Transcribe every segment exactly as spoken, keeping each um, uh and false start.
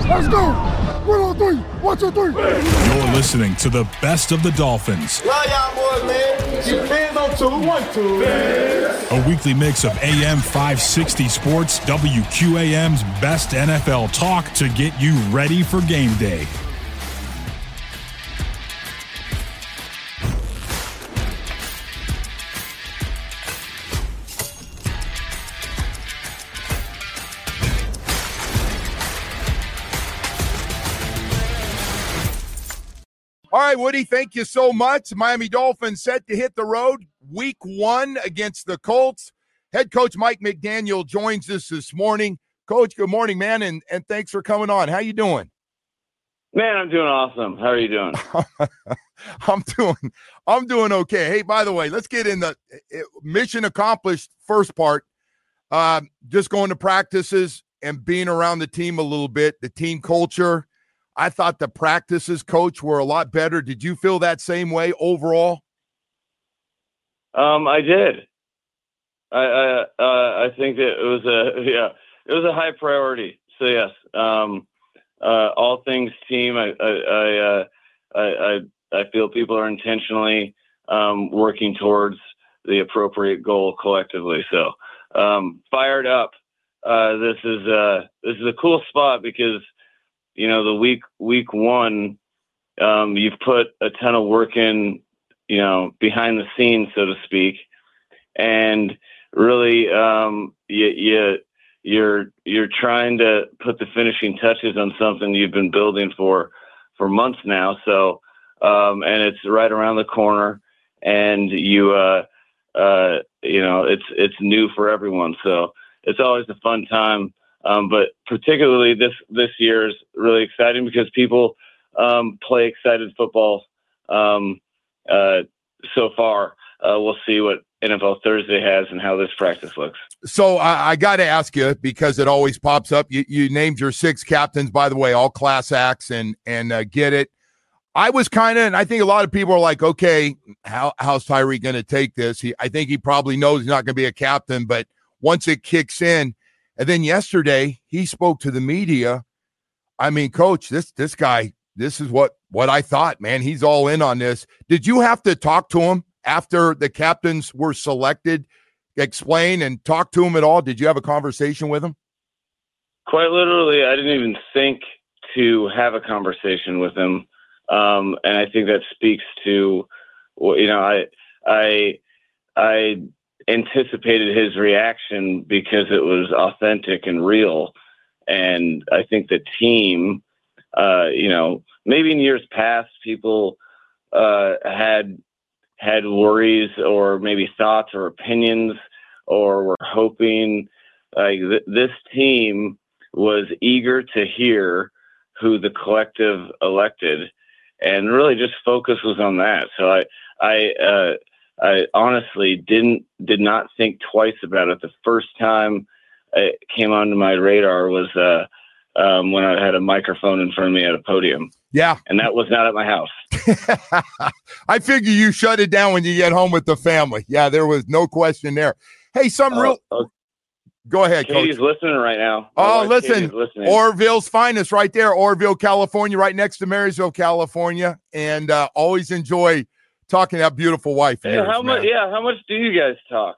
Let's go. One on three. One, two, three. You're listening to the best of the Dolphins. Love y'all boys, man. Keep fans on two. One, two. A weekly mix of A M five sixty Sports, W Q A M's best N F L talk to get you ready for game day. All right, Woody, thank you so much. Miami Dolphins set to hit the road week one against the Colts. Head coach Mike McDaniel joins us this morning. Coach, good morning, man, and, and thanks for coming on. How you doing? Man, I'm doing awesome. How are you doing? I'm doing I'm doing okay. Hey, by the way, let's get in the mission accomplished first part. Uh, just going to practices and being around the team a little bit, the team culture. I thought the practices, Coach, were a lot better. Did you feel that same way overall? Um, I did. I I, uh, I think that it was a yeah, it was a high priority. So yes, um, uh, all things team. I I I, uh, I I I feel people are intentionally um, working towards the appropriate goal collectively. So um, fired up. Uh, this is uh, this is a cool spot because, you know, the week week one, um, you've put a ton of work in, you know, behind the scenes, so to speak, and really, um, you, you you're you're trying to put the finishing touches on something you've been building for for months now. So, um, and it's right around the corner, and you uh, uh, you know, it's it's new for everyone. So it's always a fun time. Um, but particularly this, this year is really exciting because people um, play excited football um, uh, so far. Uh, we'll see what N F L Thursday has and how this practice looks. So I, I got to ask you, because it always pops up. You, you named your six captains, by the way, all class acts, and and uh, get it. I was kind of, and I think a lot of people are like, okay, how how's Tyree going to take this? He, I think he probably knows he's not going to be a captain, but once it kicks in. And then yesterday, he spoke to the media. I mean, Coach, this this guy, this is what, what I thought, man. He's all in on this. Did you have to talk to him after the captains were selected, explain and talk to him at all? Did you have a conversation with him? Quite literally, I didn't even think to have a conversation with him. Um, and I think that speaks to, you know, I I I – anticipated his reaction because it was authentic and real. And I think the team, uh, you know, maybe in years past, people uh, had had worries or maybe thoughts or opinions or were hoping. Like th- this team was eager to hear who the collective elected, and really just focus was on that. So I, I, uh, I honestly didn't did not think twice about it. The first time it came onto my radar was uh, um, when I had a microphone in front of me at a podium. Yeah. And that was not at my house. I figure you shut it down when you get home with the family. Yeah, there was no question there. Hey, some uh, real uh, – go ahead, Katie's Coach. listening right now. Oh, listen, Orville's finest right there, Orville, California, right next to Marysville, California. And uh, always enjoy – talking to that beautiful wife. Hey, yours, how much? Yeah, how much do you guys talk?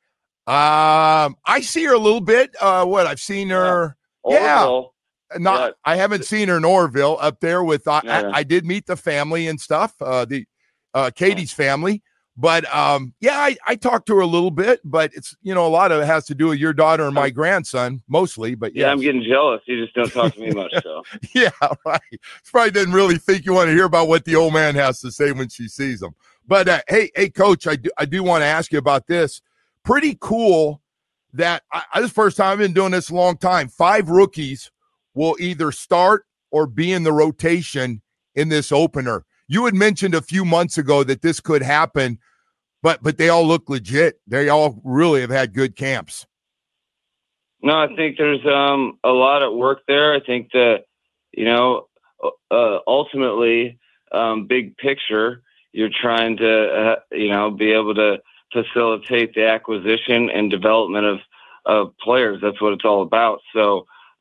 Um, I see her a little bit. Uh, what I've seen her. Yeah, Orville. not. Yeah. I haven't seen her in Orville up there with. Uh, Yeah. I, I did meet the family and stuff. Uh, the uh, Katie's family, but um, yeah, I, I talked to her a little bit. But it's, you know, a lot of it has to do with your daughter and my grandson mostly. But Yeah, yes. I'm getting jealous. You just don't talk to me much, so. Yeah, right. She probably didn't really think you want to hear about what the old man has to say when she sees him. But uh, hey, hey, Coach, I do I do want to ask you about this. Pretty cool that I, I this is the first time I've been doing this a long time. Five rookies will either start or be in the rotation in this opener. You had mentioned a few months ago that this could happen, but but they all look legit. They all really have had good camps. No, I think there's um, a lot at work there. I think that, you know, uh, ultimately, um, big picture, you're trying to, uh, you know, be able to facilitate the acquisition and development of, of players. That's what it's all about. So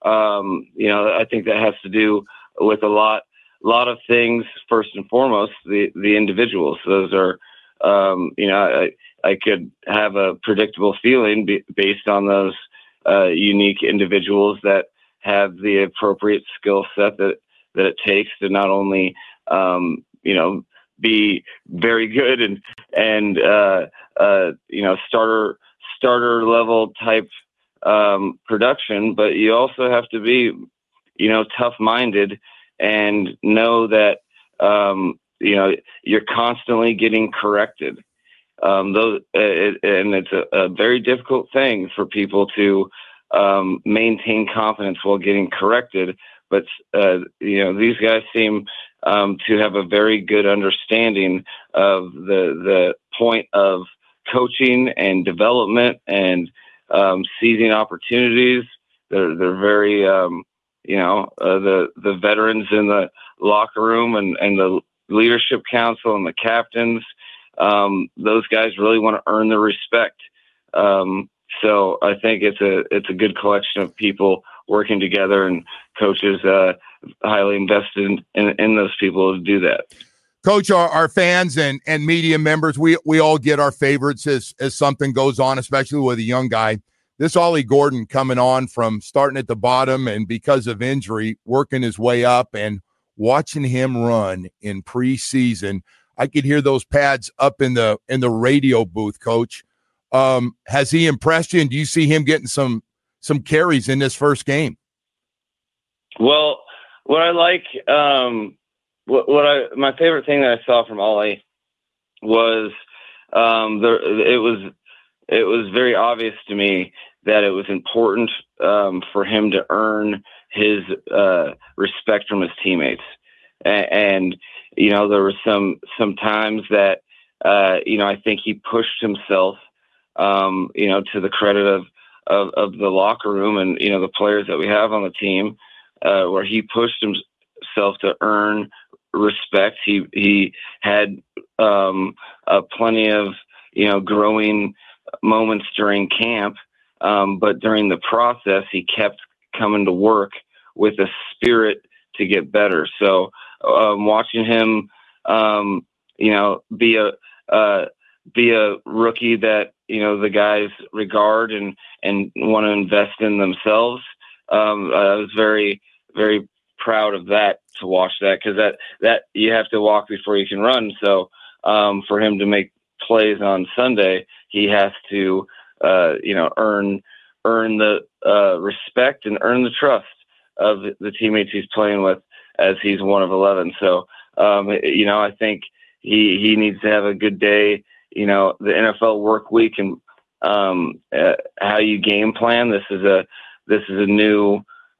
um, you know, I think that has to do with a lot, lot of things. First and foremost, the the individuals. Those are, um, you know, I, I could have a predictable feeling be, based on those uh, unique individuals that have the appropriate skill set that that it takes to not only, um, you know, be very good and and uh, uh, you know starter starter level type um, production, but you also have to be, you know, tough minded and know that um, you know you're constantly getting corrected. Um, those it, and it's a, a very difficult thing for people to um, maintain confidence while getting corrected. But uh, you know, these guys seem um, to have a very good understanding of the the point of coaching and development and um, seizing opportunities. They're they're very um, you know uh, the the veterans in the locker room and, and the leadership council and the captains. Um, those guys really want to earn the respect. Um, so I think it's a it's a good collection of people working together, and coaches uh, highly invested in, in, in those people to do that. Coach, our, our fans and, and media members, we we all get our favorites as, as something goes on, especially with a young guy. This Ollie Gordon coming on from starting at the bottom and because of injury, working his way up, and watching him run in preseason. I could hear those pads up in the in the radio booth, Coach. Um, has he impressed you, and do you see him getting some some carries in this first game? Well, what I like, um, what, what I my favorite thing that I saw from Ollie was um, there. It was it was very obvious to me that it was important um, for him to earn his uh, respect from his teammates, and, and you know there were some some times that uh, you know I think he pushed himself, um, you know, to the credit of. Of, of the locker room and, you know, the players that we have on the team, uh, where he pushed himself to earn respect. He, he had um, uh, plenty of, you know, growing moments during camp. Um, but during the process, he kept coming to work with a spirit to get better. So um, watching him, um, you know, be a, uh, be a rookie that, you know, the guys regard and, and want to invest in themselves. Um, I was very, very proud of that, to watch that, because that, that you have to walk before you can run. So um, for him to make plays on Sunday, he has to, uh, you know, earn, earn the uh, respect and earn the trust of the teammates he's playing with, as he's one of eleven. So, um, you know, I think he, he needs to have a good day. You know, the N F L work week and um, uh, how you game plan. This is a this is a new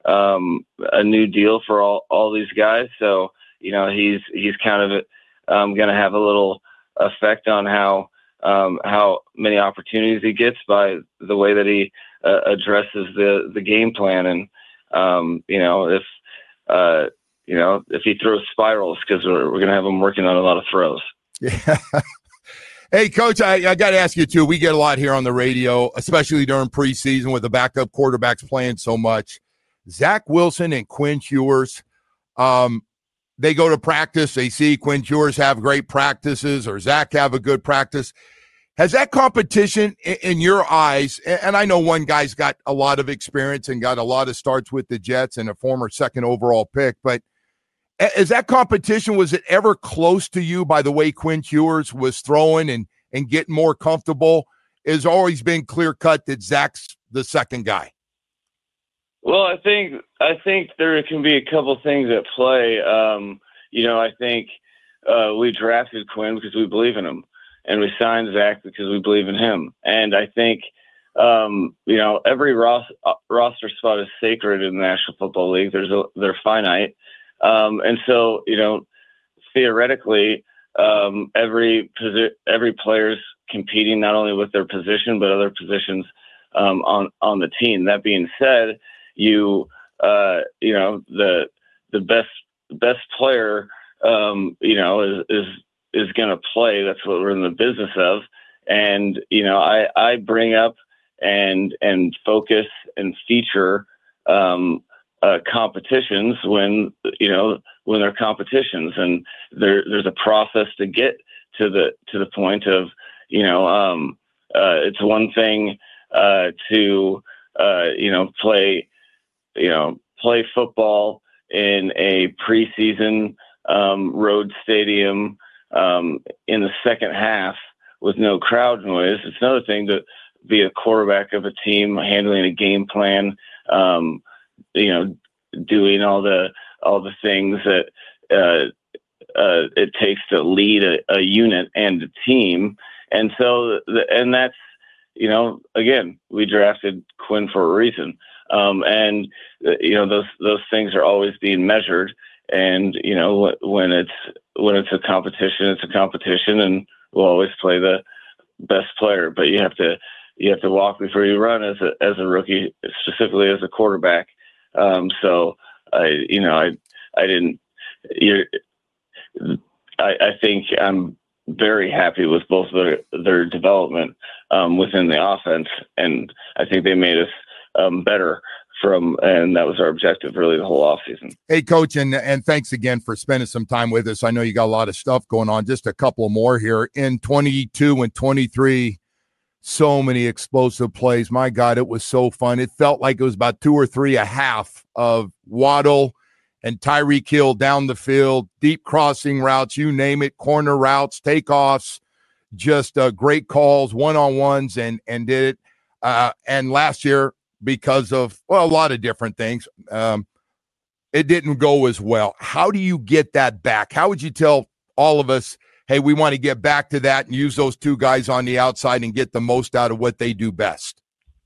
um, a new deal for all, all these guys. So you know, he's he's kind of um, going to have a little effect on how um, how many opportunities he gets by the way that he uh, addresses the the game plan. And um, you know, if uh, you know if he throws spirals, because we're we're going to have him working on a lot of throws. Yeah. Hey, Coach, I, I got to ask you, too. We get a lot here on the radio, especially during preseason with the backup quarterbacks playing so much. Zach Wilson and Quinn Ewers, um, they go to practice. They see Quinn Ewers have great practices or Zach have a good practice. Has that competition in, in your eyes, and I know one guy's got a lot of experience and got a lot of starts with the Jets and a former second overall pick, but is that competition, was it ever close to you by the way Quinn Ewers was throwing and, and getting more comfortable? It's always been clear cut that Zach's the second guy. Well, I think I think there can be a couple things at play. Um, you know, I think uh, we drafted Quinn because we believe in him, and we signed Zach because we believe in him. And I think um, you know every ros- roster spot is sacred in the National Football League. There's a, they're finite. Um, and so, you know, theoretically, um, every posi- every player's competing not only with their position but other positions um, on on the team. That being said, you uh, you know the the best best player um, you know is is is going to play. That's what we're in the business of. And you know, I I bring up and and focus and feature. Um, uh, competitions when, you know, when they're competitions, and there, there's a process to get to the, to the point of, you know, um, uh, it's one thing uh, to, uh, you know, play, you know, play football in a preseason um, road stadium um, in the second half with no crowd noise. It's another thing to be a quarterback of a team, handling a game plan, um, you know, doing all the all the things that uh, uh, it takes to lead a, a unit and a team. And so, and that's, you know, again, we drafted Quinn for a reason. Um, and, you know, those, those things are always being measured. And, you know, when it's, when it's a competition, it's a competition, and we'll always play the best player, but you have to, you have to walk before you run as a, as a rookie, specifically as a quarterback. Um, so I, you know, I, I didn't, you're, I, I think I'm very happy with both their, their development um, within the offense. And I think they made us um, better from, and that was our objective really the whole offseason. Hey, Coach, and, and thanks again for spending some time with us. I know you got a lot of stuff going on. Just a couple more here. In twenty-two and twenty-three, so many explosive plays. My God, it was so fun. It felt like it was about two or three a half of Waddle and Tyreek Hill down the field, deep crossing routes, you name it, corner routes, takeoffs, just uh, great calls, one-on-ones, and and did it. Uh, and last year, because of, well, a lot of different things, um, it didn't go as well. How do you get that back? How would you tell all of us, hey, we want to get back to that and use those two guys on the outside and get the most out of what they do best?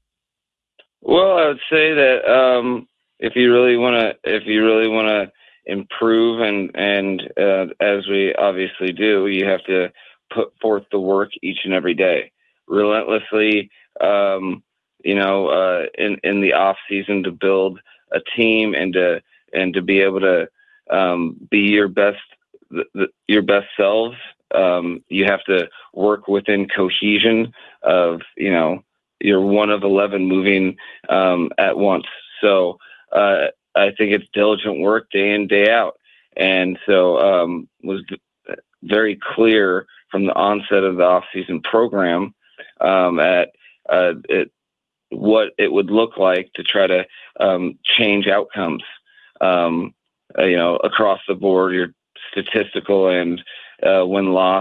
Well, I would say that um, if you really want to, if you really want to improve, and and uh, as we obviously do, you have to put forth the work each and every day, relentlessly. Um, you know, uh, in in the off season, to build a team and to and to be able to um, be your best the, the, your best selves. Um, you have to work within cohesion of, you know, you're one of eleven moving um, at once. So uh, I think it's diligent work day in, day out. And so um, was very clear from the onset of the off-season program um, at uh, it, what it would look like to try to um, change outcomes, um, uh, you know, across the board, your statistical and uh, win-loss,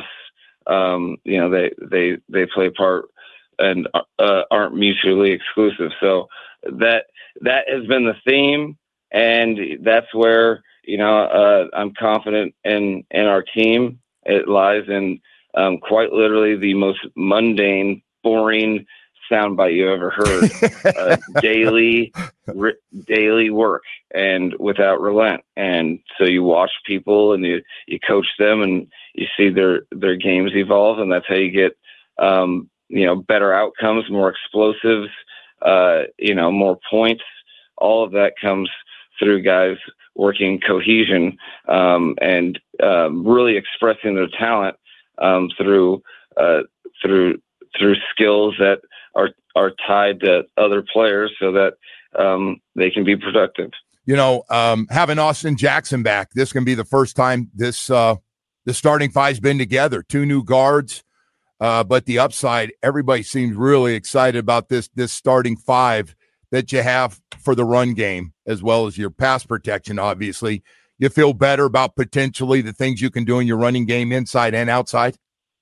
um, you know, they, they, they play a part and uh, aren't mutually exclusive. So that, that has been the theme, and that's where, you know, uh, I'm confident in, in our team. It lies in um, quite literally the most mundane, boring soundbite you ever heard. uh, daily, r- daily work, and without relent. And so you watch people and you, you coach them, and you see their, their games evolve, and that's how you get, um, you know, better outcomes, more explosives, uh, you know, more points. All of that comes through guys working cohesion um, and um, really expressing their talent um, through uh, through through skills that are are tied to other players, so that um, they can be productive. You know, um, having Austin Jackson back, this can be the first time this uh, the starting five's been together. Two new guards, uh, but the upside, everybody seems really excited about this this starting five that you have for the run game, as well as your pass protection. Obviously, you feel better about potentially the things you can do in your running game inside and outside.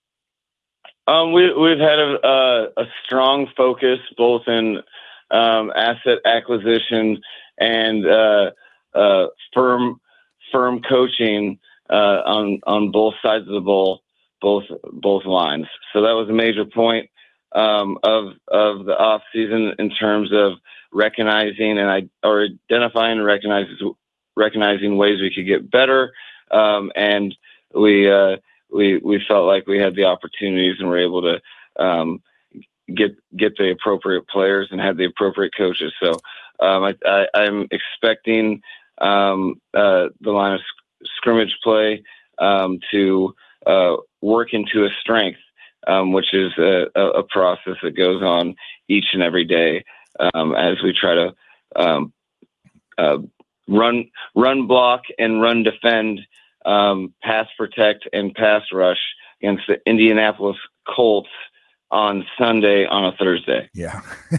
Um, we, we've had a, a, a strong focus both in um, asset acquisition and uh, uh, firm firm coaching uh, on on both sides of the ball, both both lines. So that was a major point um, of of the off season in terms of recognizing and I or identifying and recognizing recognizing ways we could get better, um, and we. Uh, We we felt like we had the opportunities and were able to um, get get the appropriate players and have the appropriate coaches. So um, I, I, I'm expecting um, uh, the line of sc- scrimmage play um, to uh, work into a strength, um, which is a, a process that goes on each and every day um, as we try to um, uh, run run block and run defend, um, pass protect and pass rush against the Indianapolis Colts on Sunday on a Thursday. Yeah,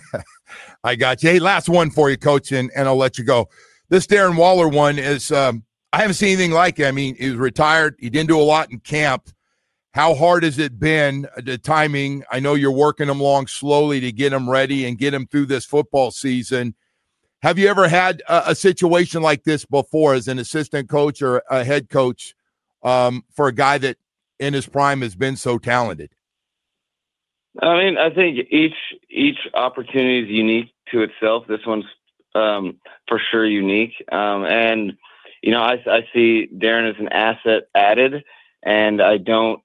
I got you. Hey, last one for you, Coach, and, and I'll let you go. This Darren Waller one is um, I haven't seen anything like it. I mean, he was retired. He didn't do a lot in camp. How hard has it been, the timing? I know you're working him along slowly to get him ready and get him through this football season. Have you ever had a, a situation like this before as an assistant coach or a head coach um, for a guy that in his prime has been so talented? I mean, I think each each opportunity is unique to itself. This one's um, for sure unique. Um, and, you know, I, I see Darren as an asset added, and I don't,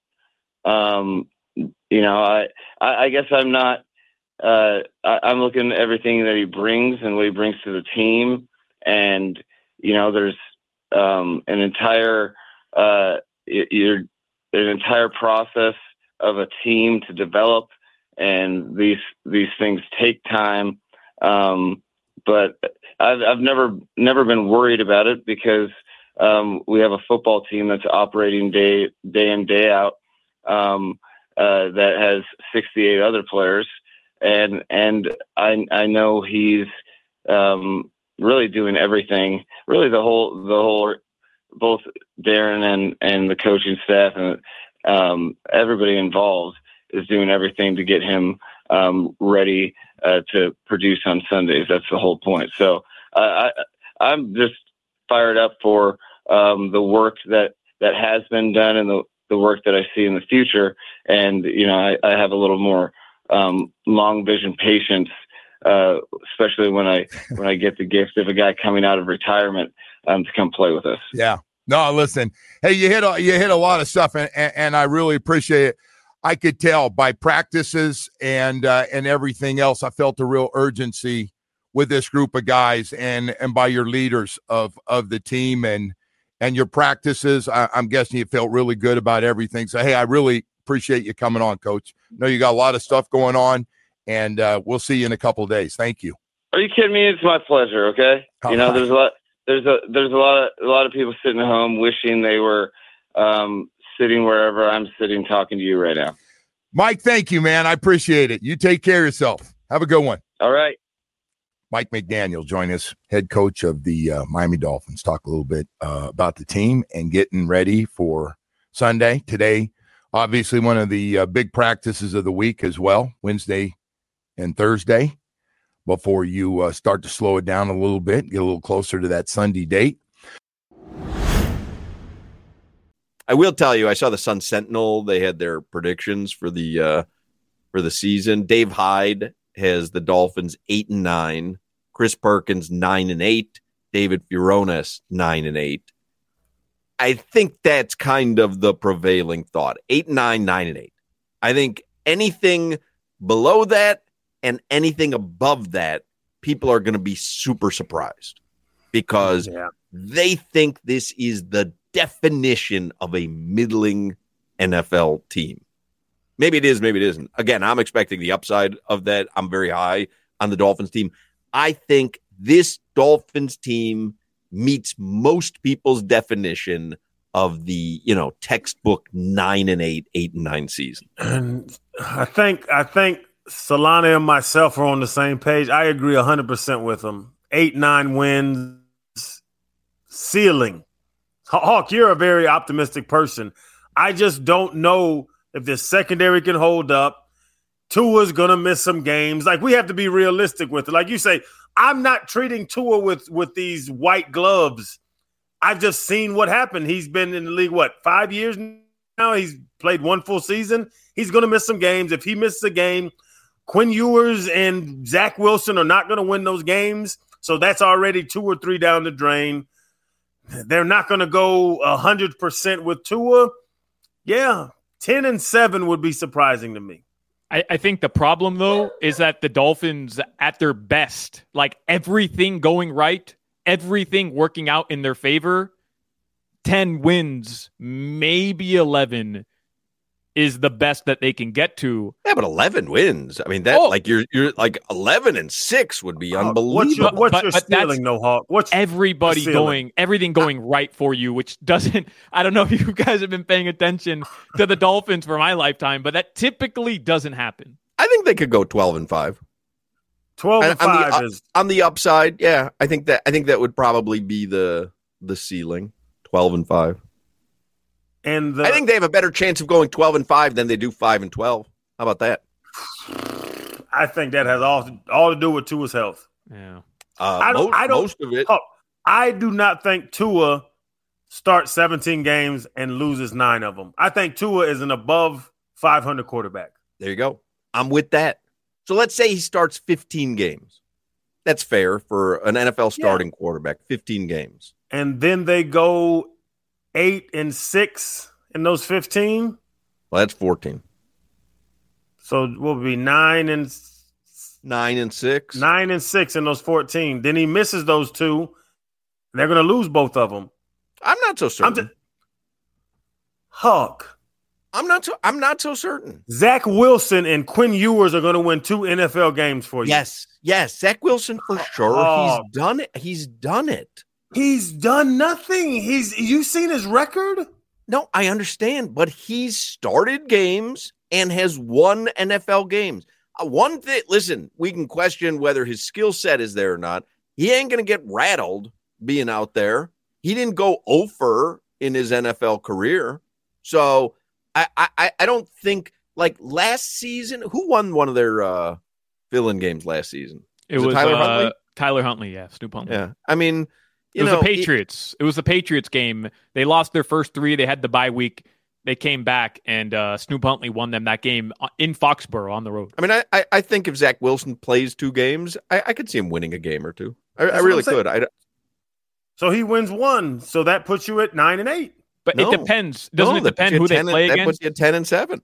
um, you know, I, I, I guess I'm not, uh, I, I'm looking at everything that he brings and what he brings to the team. And, you know, there's um, an entire, uh, you're, there's an entire process of a team to develop, and these these things take time. Um, but I've I've never never been worried about it because um, we have a football team that's operating day day in day out um, uh, that has sixty-eight other players, and and I I know he's um, really doing everything. Really, the whole the whole both Darren and and the coaching staff and um, everybody involved is doing everything to get him um, ready uh, to produce on Sundays. That's the whole point. So uh, I, I'm just fired up for um, the work that, that has been done and the, the work that I see in the future. And, you know, I, I have a little more um, long vision patience, uh, especially when I, when I get the gift of a guy coming out of retirement um, to come play with us. Yeah. No, listen, hey, you hit a, you hit a lot of stuff, and, and, and I really appreciate it. I could tell by practices and uh, and everything else, I felt a real urgency with this group of guys, and and by your leaders of of the team and and your practices. I, I'm guessing you felt really good about everything. So, hey, I really appreciate you coming on, Coach. I know you got a lot of stuff going on, and uh, we'll see you in a couple of days. Thank you. Are you kidding me? It's my pleasure. Okay, you know, there's a lot, there's a there's a lot of a lot of people sitting at home wishing they were um, sitting wherever I'm sitting talking to you right now. Mike, thank you, man. I appreciate it. You take care of yourself. Have a good one. All right. Mike McDaniel join us, head coach of the uh, Miami Dolphins. Talk a little bit uh, about the team and getting ready for Sunday. Today, obviously, one of the uh, big practices of the week as well, Wednesday and Thursday, before you uh, start to slow it down a little bit, get a little closer to that Sunday date. I will tell you, I saw the Sun Sentinel. They had their predictions for the uh, for the season. Dave Hyde has the Dolphins eight and nine. Chris Perkins nine and eight. David Furones nine and eight. I think that's kind of the prevailing thought. Eight and nine, nine and eight. I think anything below that and anything above that, people are going to be super surprised because yeah. they think this is the definition of a middling N F L team. Maybe it is, maybe it isn't. Again, I'm expecting the upside of that. I'm very high on the Dolphins team. I think this Dolphins team meets most people's definition of the, you know, textbook nine and eight, eight and nine season. And I think I think Solana and myself are on the same page. I agree one hundred percent with them. Eight, nine wins, ceiling. Hawk, you're a very optimistic person. I just don't know if the secondary can hold up. Tua's going to miss some games. Like, we have to be realistic with it. Like you say, I'm not treating Tua with, with these white gloves. I've just seen what happened. He's been in the league, what, five years now? He's played one full season. He's going to miss some games. If he misses a game, Quinn Ewers and Zach Wilson are not going to win those games. So that's already two or three down the drain. They're not going to go one hundred percent with Tua. Yeah, ten and seven would be surprising to me. I, I think the problem, though, is that the Dolphins at their best, like everything going right, everything working out in their favor, ten wins, maybe eleven, is the best that they can get to. Yeah, but eleven wins. I mean, that Oh. like you're you're like eleven and six would be Hawk, unbelievable. What's your, what's But- your but that's stealing, no Hawk? What's Everybody ceiling. going, everything going right for you, which doesn't, I don't know if you guys have been paying attention to the Dolphins for my lifetime, but that typically doesn't happen. I think they could go twelve and five. twelve and on the five up- is On the upside, yeah, I think that I think that would probably be the the ceiling. Twelve and five. and the I think they have a better chance of going twelve and five than they do five and twelve. How about that? I think that has all all to do with Tua's health. Yeah. Uh, I don't- most, I don't- most of it. Oh, I do not think Tua starts seventeen games and loses nine of them. I think Tua is an above five hundred quarterback. There you go. I'm with that. So let's say he starts fifteen games. That's fair for an N F L starting quarterback. fifteen games. And then they go eight and six in those fifteen. Well, that's fourteen. So it will be nine and Nine and six. nine and six in those fourteen. Then he misses those two. They're going to lose both of them. I'm not so I'm certain. just, Huck, I'm not so. I'm not so certain. Zach Wilson and Quinn Ewers are going to win two N F L games for you. Yes, yes. Zach Wilson for sure. Oh. He's done it. He's done it. He's done nothing. He's you seen his record? No, I understand, but he's started games and has won N F L games. Uh, one thing, listen, we can question whether his skill set is there or not. He ain't going to get rattled being out there. He didn't go over in his N F L career. So I, I, I don't think, like last season, who won one of their uh, fill-in games last season? It Was it was Tyler uh, Huntley? Tyler Huntley, yeah. Snoop Huntley. Yeah. I mean, you it was know, the Patriots. It, it was the Patriots game. They lost their first three. They had the bye week. They came back, and uh, Snoop Huntley won them that game in Foxborough on the road. I mean, I, I, I think if Zach Wilson plays two games, I, I could see him winning a game or two. I, I That's what really I'm saying. could. I, So he wins one. So that puts you at nine and eight. But No. it depends. Doesn't no, it that puts depend you who at they ten and- play That against? puts you at ten and seven.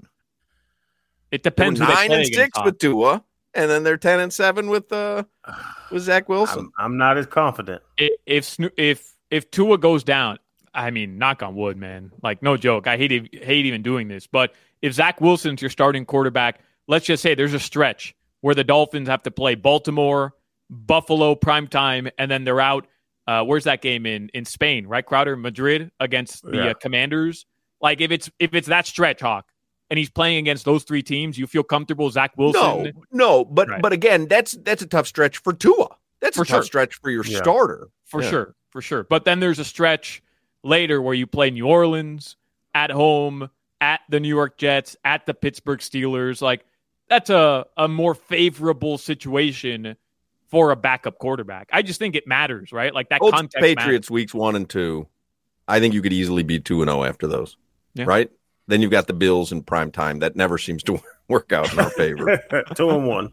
It They were depends who they nine play and against. six Hawk. with Tua, and then they're ten and seven with uh with Zach Wilson. I'm, I'm not as confident. I- If Sno- if if Tua goes down, I mean, knock on wood, man. Like, no joke. I hate ev- hate even doing this, but if Zach Wilson's your starting quarterback, let's just say there's a stretch where the Dolphins have to play Baltimore, Buffalo, primetime, and then they're out. Uh, where's that game in in Spain? Right, Crowder, Madrid against the Yeah. uh, Commanders. Like, if it's if it's that stretch, Hawk, and he's playing against those three teams, you feel comfortable, Zach Wilson? no, no, but Right. but again, that's that's a tough stretch for Tua. That's For a tough sure. stretch for your Yeah. starter. For Yeah. sure, for sure. But then there's a stretch later where you play New Orleans at home, at the New York Jets, at the Pittsburgh Steelers. Like, that's a, a more favorable situation for a backup quarterback. I just think it matters, right? Like, that Colts, context Patriots weeks one and two. I think you could easily be two and zero after those. Yeah. Right? Then you've got the Bills in prime time. That never seems to work out in our favor. Two and one.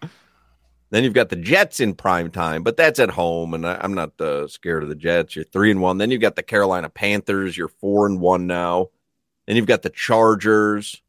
Then you've got the Jets in prime time, but that's at home, and I, I'm not uh, scared of the Jets. You're three and one. Then you've got the Carolina Panthers. You're four and one now. Then you've got the Chargers.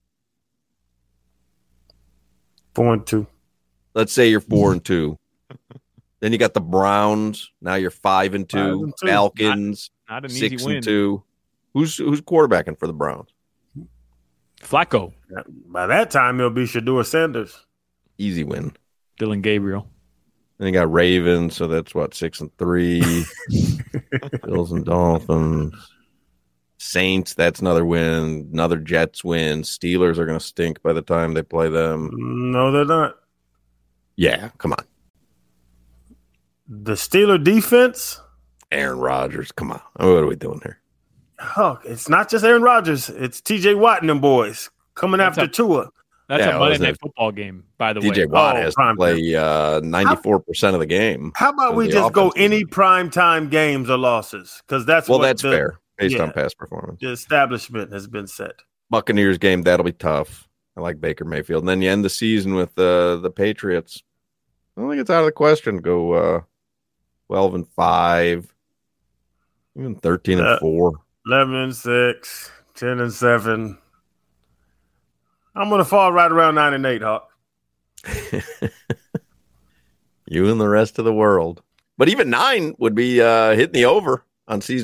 Four and two. Let's say you're four and two. Then you got the Browns. Now you're five and two. Five and two. Falcons Not an six easy win. and two. Who's who's quarterbacking for the Browns? Flacco, By that time, it'll be Shador Sanders. Easy win. Dylan Gabriel. Then you got Ravens, so that's what, six and three. Bills and Dolphins. Saints, that's another win. Another Jets win. Steelers are going to stink by the time they play them. No, they're not. Yeah, come on. The Steeler defense. Aaron Rodgers, come on. What are we doing here? Oh, it's not just Aaron Rodgers. It's T J Watt and them boys coming That's after a- Tua. That's Yeah, a what Monday is Night it? Football game, by the D J way. Watt Oh, has to prime play uh, ninety-four percent of the game. How about of we the just go offense. any primetime games or losses? Because that's Well, what that's the, fair based yeah. on past performance. the establishment has been set. Buccaneers game, that'll be tough. I like Baker Mayfield. And then you end the season with uh, the Patriots. I don't think it's out of the question to go uh, twelve and five, even thirteen and Uh, four. eleven and six, ten and seven. I'm going to fall right around nine and eight, Hawk. You and the rest of the world. But even nine would be uh, hitting the over on season win total.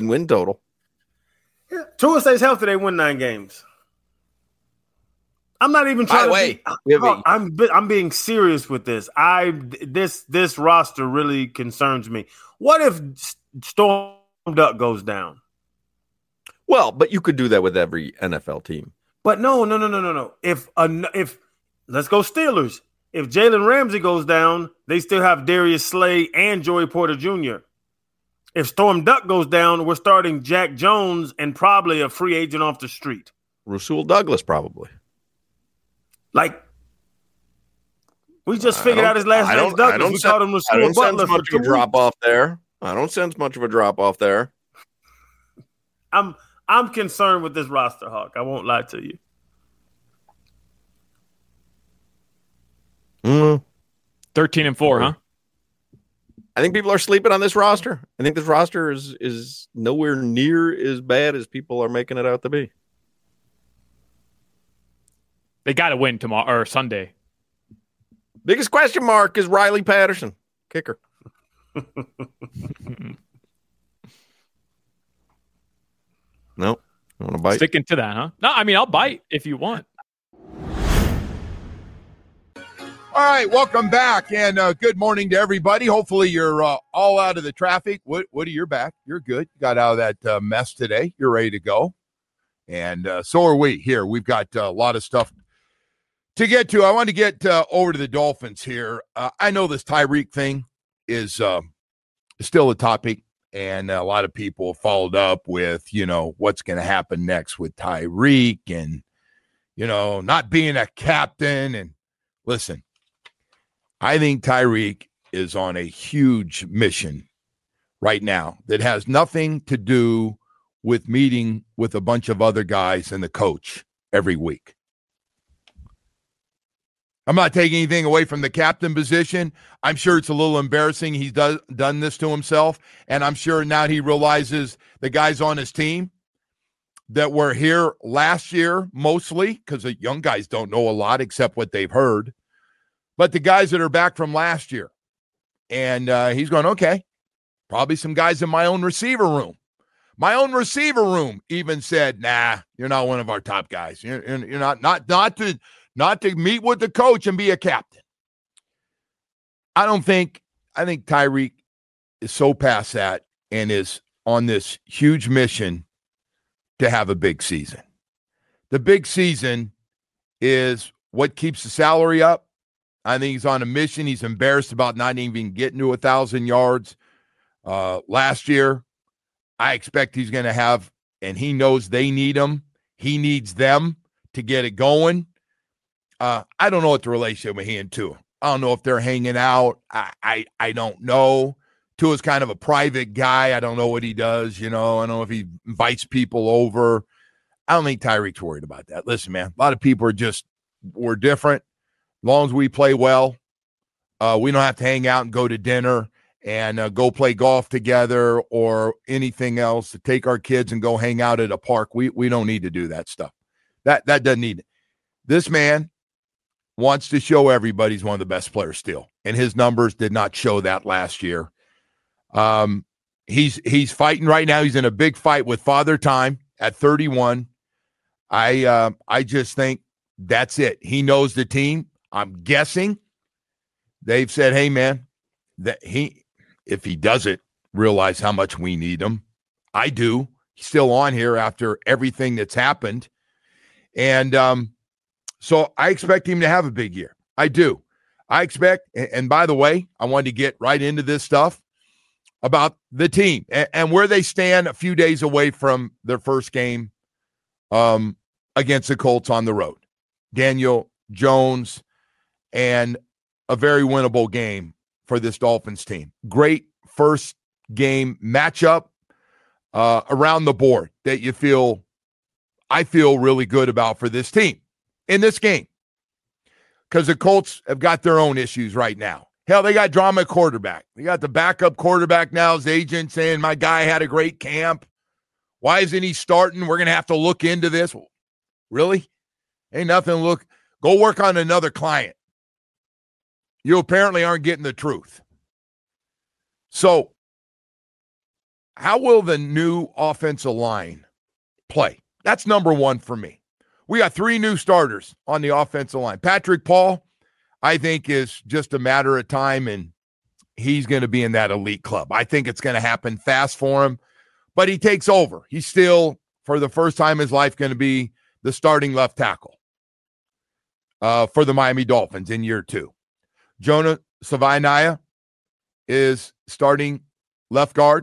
Yeah. Tua stays healthy, they win nine games. I'm not even trying By the to way, be, no, I'm I'm being serious with this. I this this roster really concerns me. What if Storm Duck goes down? Well, but you could do that with every N F L team. But no, no, no, no, no, no. If uh, if let's go Steelers. If Jalen Ramsey goes down, they still have Darius Slay and Joey Porter Junior If Storm Duck goes down, we're starting Jack Jones and probably a free agent off the street. Rasul Douglas, probably. Like, we just figured out his last name's Douglas. We called him Rasul Butler for much of a drop off there. I don't sense much of a drop off there. I'm I'm concerned with this roster, Hawk. I won't lie to you. Mm. Thirteen and four, huh? I think people are sleeping on this roster. I think this roster is is nowhere near as bad as people are making it out to be. They got to win tomorrow or Sunday. Biggest question mark is Riley Patterson, kicker. No, I want to bite. Sticking to that, huh? No, I mean I'll bite if you want. All right, welcome back, and uh, good morning to everybody. Hopefully you're uh, all out of the traffic. What? Woody, you're back. You're good. You got out of that uh, mess today. You're ready to go, and uh, so are we here. We've got uh, a lot of stuff to get to. I want to get uh, over to the Dolphins here. Uh, I know this Tyreek thing is uh, still a topic, and a lot of people have followed up with, you know, what's going to happen next with Tyreek and, you know, not being a captain. And listen, I think Tyreek is on a huge mission right now that has nothing to do with meeting with a bunch of other guys and the coach every week. I'm not taking anything away from the captain position. I'm sure it's a little embarrassing he's does, done this to himself, and I'm sure now he realizes the guys on his team that were here last year mostly, because the young guys don't know a lot except what they've heard, but the guys that are back from last year. And uh, he's going, okay, probably some guys in my own receiver room. My own receiver room even said, nah, you're not one of our top guys. You're, you're not, not, not to... Not to meet with the coach and be a captain. I don't think, I think Tyreek is so past that and is on this huge mission to have a big season. The big season is what keeps the salary up. I think he's on a mission. He's embarrassed about not even getting to a thousand yards uh, last year. I expect he's going to have, and he knows they need him. He needs them to get it going. Uh, I don't know what the relationship with he and Tua. I don't know if they're hanging out. I, I I don't know. Tua's kind of a private guy. I don't know what he does. You know, I don't know if he invites people over. I don't think Tyreek's worried about that. Listen, man, a lot of people are just, we're different. As long as we play well, uh, we don't have to hang out and go to dinner and uh, go play golf together or anything else, to take our kids and go hang out at a park. We we don't need to do that stuff. That that doesn't need it. This man wants to show everybody he's one of the best players still, and his numbers did not show that last year. Um, he's he's fighting right now. He's in a big fight with Father Time at thirty-one. I uh, I just think that's it. He knows the team. I'm guessing they've said, "Hey, man, that he if he doesn't realize how much we need him." I do. He's still on here after everything that's happened, and um. So I expect him to have a big year. I do. I expect, and by the way, I wanted to get right into this stuff about the team and, and where they stand a few days away from their first game um, against the Colts on the road. Daniel Jones, and a very winnable game for this Dolphins team. Great first game matchup uh, around the board that you feel, I feel really good about for this team in this game, because the Colts have got their own issues right now. Hell, they got drama at quarterback. They got the backup quarterback now's agent saying, my guy had a great camp. Why isn't he starting? We're going to have to look into this. Really? Ain't nothing to look. Go work on another client. You apparently aren't getting the truth. So how will the new offensive line play? That's number one for me. We got three new starters on the offensive line. Patrick Paul, I think, is just a matter of time, and he's going to be in that elite club. I think it's going to happen fast for him, but he takes over. He's still, for the first time in his life, going to be the starting left tackle uh, for the Miami Dolphins in year two. Jonah Savaiinaea is starting left guard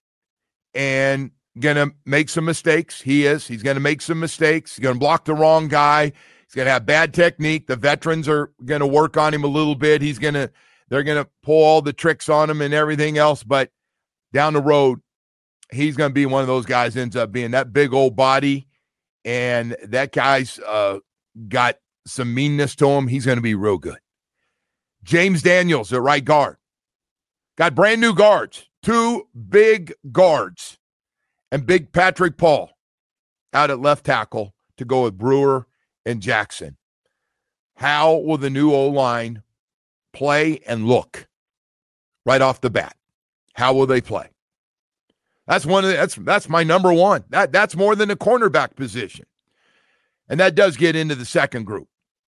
and going to make some mistakes. He is. He's going to make some mistakes. He's going to block the wrong guy. He's going to have bad technique. The veterans are going to work on him a little bit. He's going to, they're going to pull all the tricks on him and everything else. But down the road, he's going to be one of those guys, ends up being that big old body. And that guy's uh, got some meanness to him. He's going to be real good. James Daniels at right guard. Got brand new guards. Two big guards. And big Patrick Paul out at left tackle to go with Brewer and Jackson. How will the new O-line play and look right off the bat? How will they play? That's one of the, that's that's my number one. That that's more than a cornerback position. And that does get into the second group.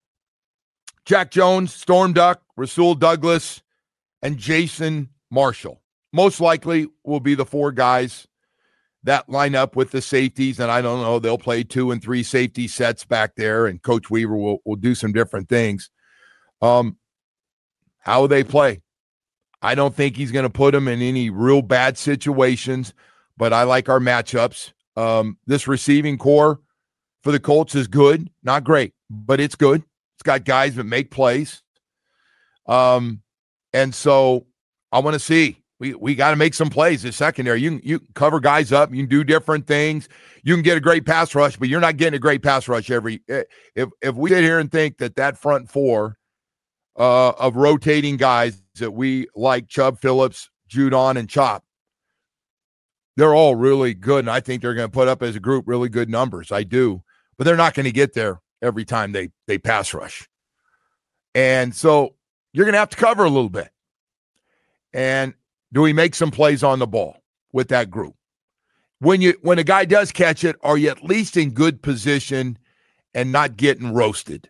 Jack Jones, Storm Duck, Rasul Douglas, and Jason Marshall. Most likely will be the four guys that line up with the safeties, and I don't know, they'll play two and three safety sets back there, and Coach Weaver will, will do some different things. Um, how will they play? I don't think he's going to put them in any real bad situations, but I like our matchups. Um, this receiving core for the Colts is good, not great, but it's good. It's got guys that make plays. Um, and so I want to see. We we got to make some plays in secondary. You can, you can cover guys up. You can do different things. You can get a great pass rush, but you're not getting a great pass rush every. If if we sit here and think that that front four uh, of rotating guys that we like, Chubb, Phillips, Judon, and Chop, they're all really good, and I think they're going to put up as a group really good numbers. I do, but they're not going to get there every time they they pass rush, and so you're going to have to cover a little bit. And do we make some plays on the ball with that group? When you when a guy does catch it, are you at least in good position and not getting roasted?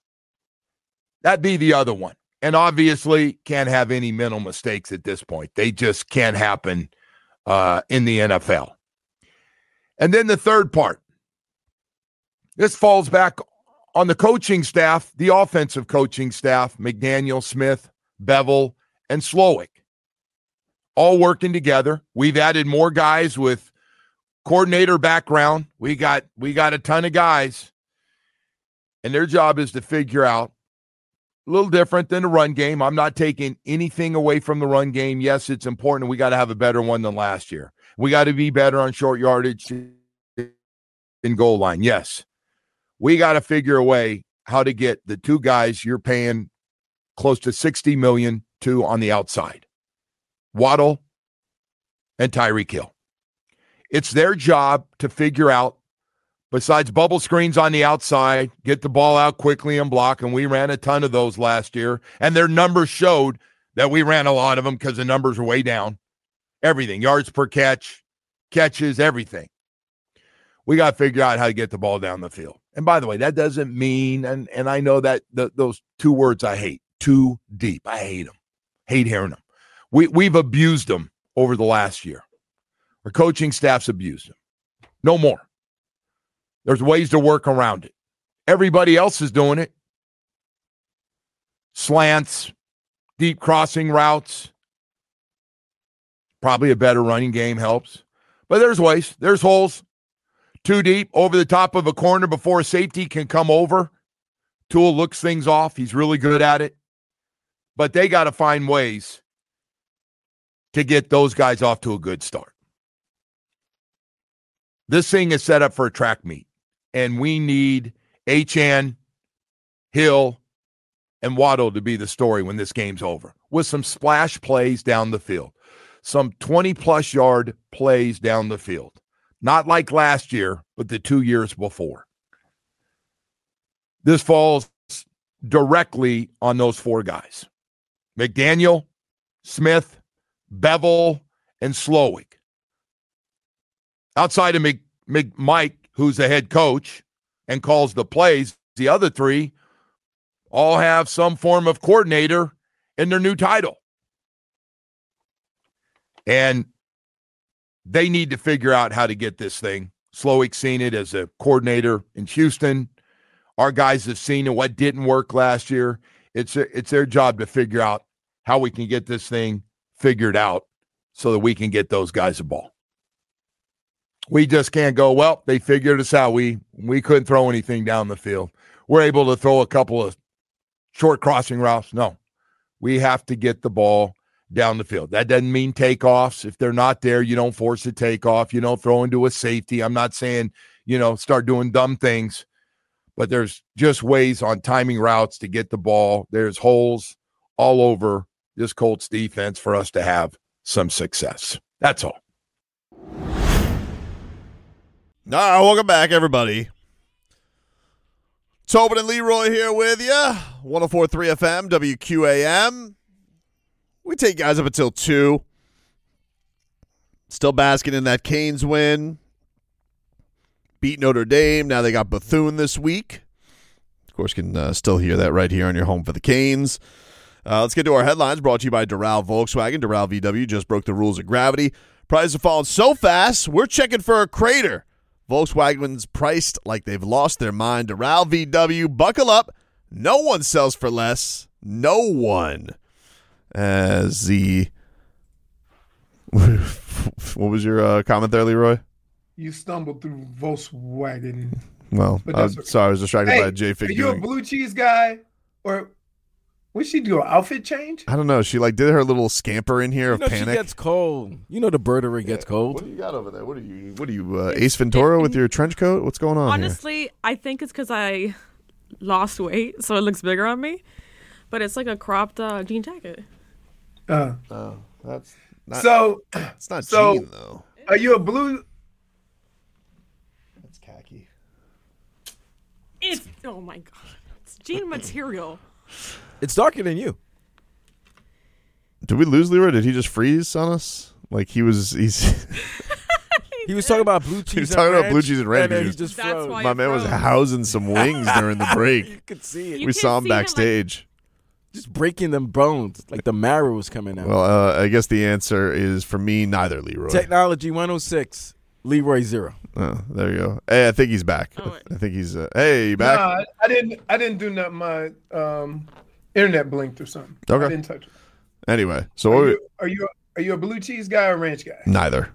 That'd be the other one. And obviously can't have any mental mistakes at this point. They just can't happen uh, in the N F L. And then the third part. This falls back on the coaching staff, the offensive coaching staff, McDaniel, Smith, Bevel, and Slowick. All working together. We've added more guys with coordinator background. We got we got a ton of guys, and their job is to figure out a little different than the run game. I'm not taking anything away from the run game. Yes, it's important. We got to have a better one than last year. We got to be better on short yardage in goal line. Yes, we got to figure a way how to get the two guys you're paying close to sixty million dollars to on the outside. Waddle and Tyreek Hill. It's their job to figure out, besides bubble screens on the outside, get the ball out quickly and block, and we ran a ton of those last year, and their numbers showed that we ran a lot of them because the numbers were way down. Everything, yards per catch, catches, everything. We got to figure out how to get the ball down the field. And by the way, that doesn't mean, and, and I know that the, those two words I hate, too deep. I hate them. Hate hearing them. We, we've abused them over the last year. Our coaching staff's abused them. No more. There's ways to work around it. Everybody else is doing it. Slants, deep crossing routes. Probably a better running game helps. But there's ways. There's holes. Too deep, over the top of a corner before a safety can come over. Toole looks things off. He's really good at it. But they got to find ways to get those guys off to a good start. This thing is set up for a track meet, and we need Achane, Hill, and Waddle to be the story when this game's over, with some splash plays down the field, some twenty-plus yard plays down the field. Not like last year, but the two years before. This falls directly on those four guys. McDaniel, Smith, Bevel, and Slowick. Outside of Mc, Mc, Mike, who's the head coach, and calls the plays. The other three all have some form of coordinator in their new title. And they need to figure out how to get this thing. Slowick's seen it as a coordinator in Houston. Our guys have seen it, what didn't work last year. It's a, it's their job to figure out how we can get this thing figured out so that we can get those guys the ball. We just can't go, well, they figured us out. We we couldn't throw anything down the field. We're able to throw a couple of short crossing routes. No, we have to get the ball down the field. That doesn't mean takeoffs. If they're not there, you don't force a takeoff. You don't throw into a safety. I'm not saying, you know, start doing dumb things, but there's just ways on timing routes to get the ball. There's holes all over this Colts defense for us to have some success. That's all. All right, welcome back, everybody. Tobin and Leroy here with you. one oh four point three F M, W Q A M. We take guys up until two. Still basking in that Canes win. Beat Notre Dame. Now they got Bethune this week. Of course, you can uh, still hear that right here on your home for the Canes. Uh, let's get to our headlines, brought to you by Doral Volkswagen. Doral V W just broke the rules of gravity. Prices have fallen so fast, we're checking for a crater. Volkswagen's priced like they've lost their mind. Doral V W, buckle up. No one sells for less. No one. As the what was your uh, comment there, Leroy? You stumbled through Volkswagen. Well, uh, okay. sorry, I was distracted hey, by J Fig. Are you doing... a blue cheese guy, or what she do? An outfit change? I don't know. She like did her little scamper in here you of know panic. She gets cold. You know the birdery yeah. gets cold. What do you got over there? What are you? What are you? Uh, Ace Ventura with your trench coat? What's going on? Honestly, here? I think it's because I lost weight, so it looks bigger on me. But it's like a cropped uh, jean jacket. Uh, oh, that's not, so. It's not so, jean though. Are you a blue? That's khaki. It's oh my god, it's jean material. It's darker than you. Did we lose Leroy? Did he just freeze on us? Like he was, he's. he was talking about blue cheese. He was and talking ranch, about blue cheese and ranch. And then He he was- just That's froze. why My it man was froze. housing some wings during the break. You could see it. You we can saw him see him, like- backstage. Just breaking them bones, like the marrow was coming out. Well, uh, I guess the answer is for me, neither, Leroy. Technology one oh six, Leroy zero. Oh, there you go. Hey, I think he's back. Oh, wait. I think he's. Uh, hey, you back? Nah, I, I didn't. I didn't do nothing. My um, internet blinked or something. Okay. I didn't touch it. Anyway, so Are what you, are you are you a blue cheese guy or ranch guy? neither.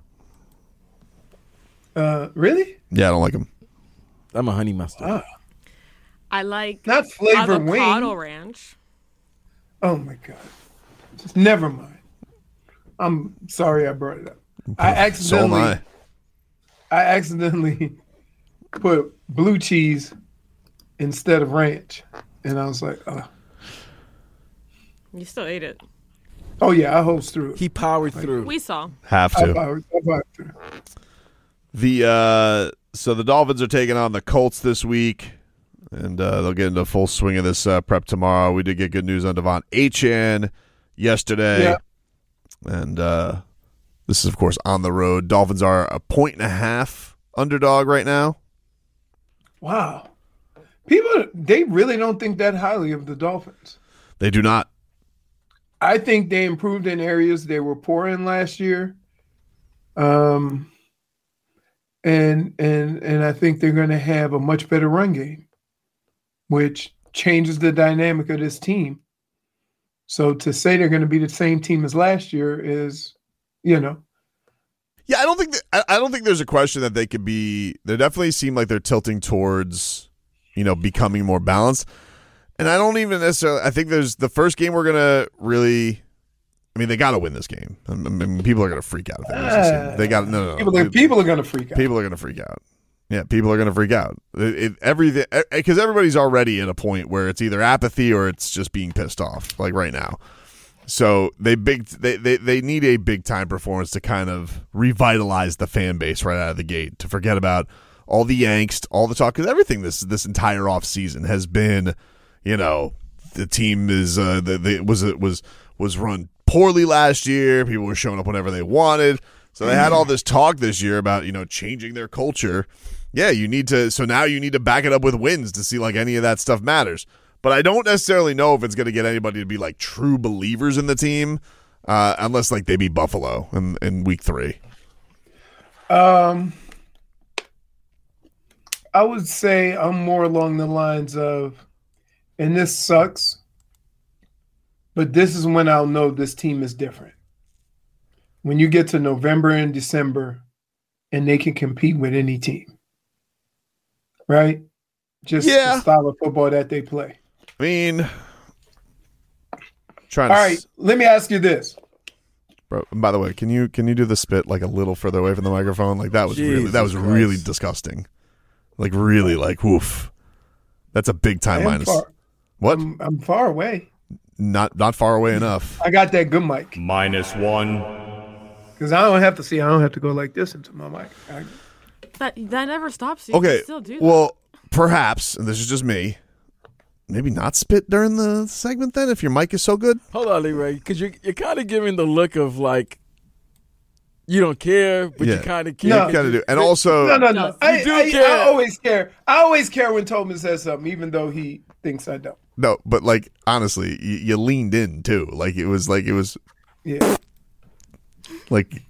Uh, really? Yeah, I don't like him. I'm a honey mustard. Ah, I like not flavor avocado wing. ranch. Oh my god! Just never mind. I'm sorry I brought it up. I accidentally. So am I. I accidentally put blue cheese instead of ranch, and I was like, oh, You still ate it. oh yeah, I hosed through it. He powered through. We saw. Have I to. powered, I powered through. The uh, so the Dolphins are taking on the Colts this week, and uh, they'll get into full swing of this uh, prep tomorrow. We did get good news on Devon Achane yesterday, Yeah. and uh, this is of course on the road. Dolphins are a point and a half underdog right now. Wow, people they really don't think that highly of the Dolphins. They do not. I think they improved in areas they were poor in last year. Um, and and and I think they're going to have a much better run game, which changes the dynamic of this team. So to say they're going to be the same team as last year is, you know, Yeah, I don't think that, I I don't think there's a question that they could be. They definitely seem like they're tilting towards, you know, becoming more balanced. And I don't even necessarily. I think there's the first game we're gonna really. I mean, they got to win this game. I mean, people are gonna freak out if they lose this game. They got no, no, no. people are, people are going to freak out. People are gonna freak out. Yeah, people are gonna freak out. It, it, everything because everybody's already at a point where it's either apathy or it's just being pissed off. Like right now. So they big they, they they need a big time performance to kind of revitalize the fan base right out of the gate, to forget about all the angst, all the talk, because everything this this entire off season has been, you know, the team is uh, the, the was it was was run poorly last year. People were showing up whenever they wanted. So they had all this talk this year about, you know, changing their culture. Yeah, you need to. So now you need to back it up with wins to see like any of that stuff matters. But I don't necessarily know if it's going to get anybody to be like true believers in the team, uh, unless like they beat Buffalo in, in week three. Um, I would say I'm more along the lines of, and this sucks, but this is when I'll know this team is different. When you get to November and December, and they can compete with any team, right? Just yeah. the style of football that they play. I mean, trying. All to right, s- let me ask you this. Bro, and by the way, can you can you do the spit like a little further away from the microphone? Like that was Jesus really that was Christ. really disgusting. Like really like woof. That's a big time I am minus. far- What? I'm, I'm far away. Not not far away enough. I got that good mic. Minus one. Because I don't have to see. I don't have to go like this into my mic. I, That that never stops you. You Okay. can still do that. Well, perhaps, and this is just me. Maybe not spit during the segment then if your mic is so good. Hold on, Leroy, because you're you're kind of giving the look of like you don't care, but Yeah. you kind of care. No. You gotta do. And also, no, no, no. I, do I, care. I always care. I always care when Tobin says something, even though he thinks I don't. no, but like honestly, you, you leaned in too. Like it was like it was Yeah. like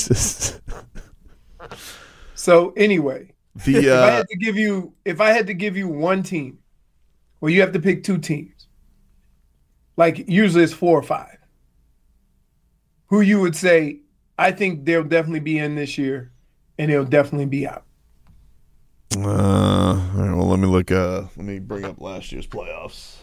So anyway, the if I uh, had to give you, if I had to give you one team, well, you have to pick two teams. Like usually it's four or five. Who you would say, I think they'll definitely be in this year, and they'll definitely be out. uh all right, well let me look uh let me bring up last year's playoffs.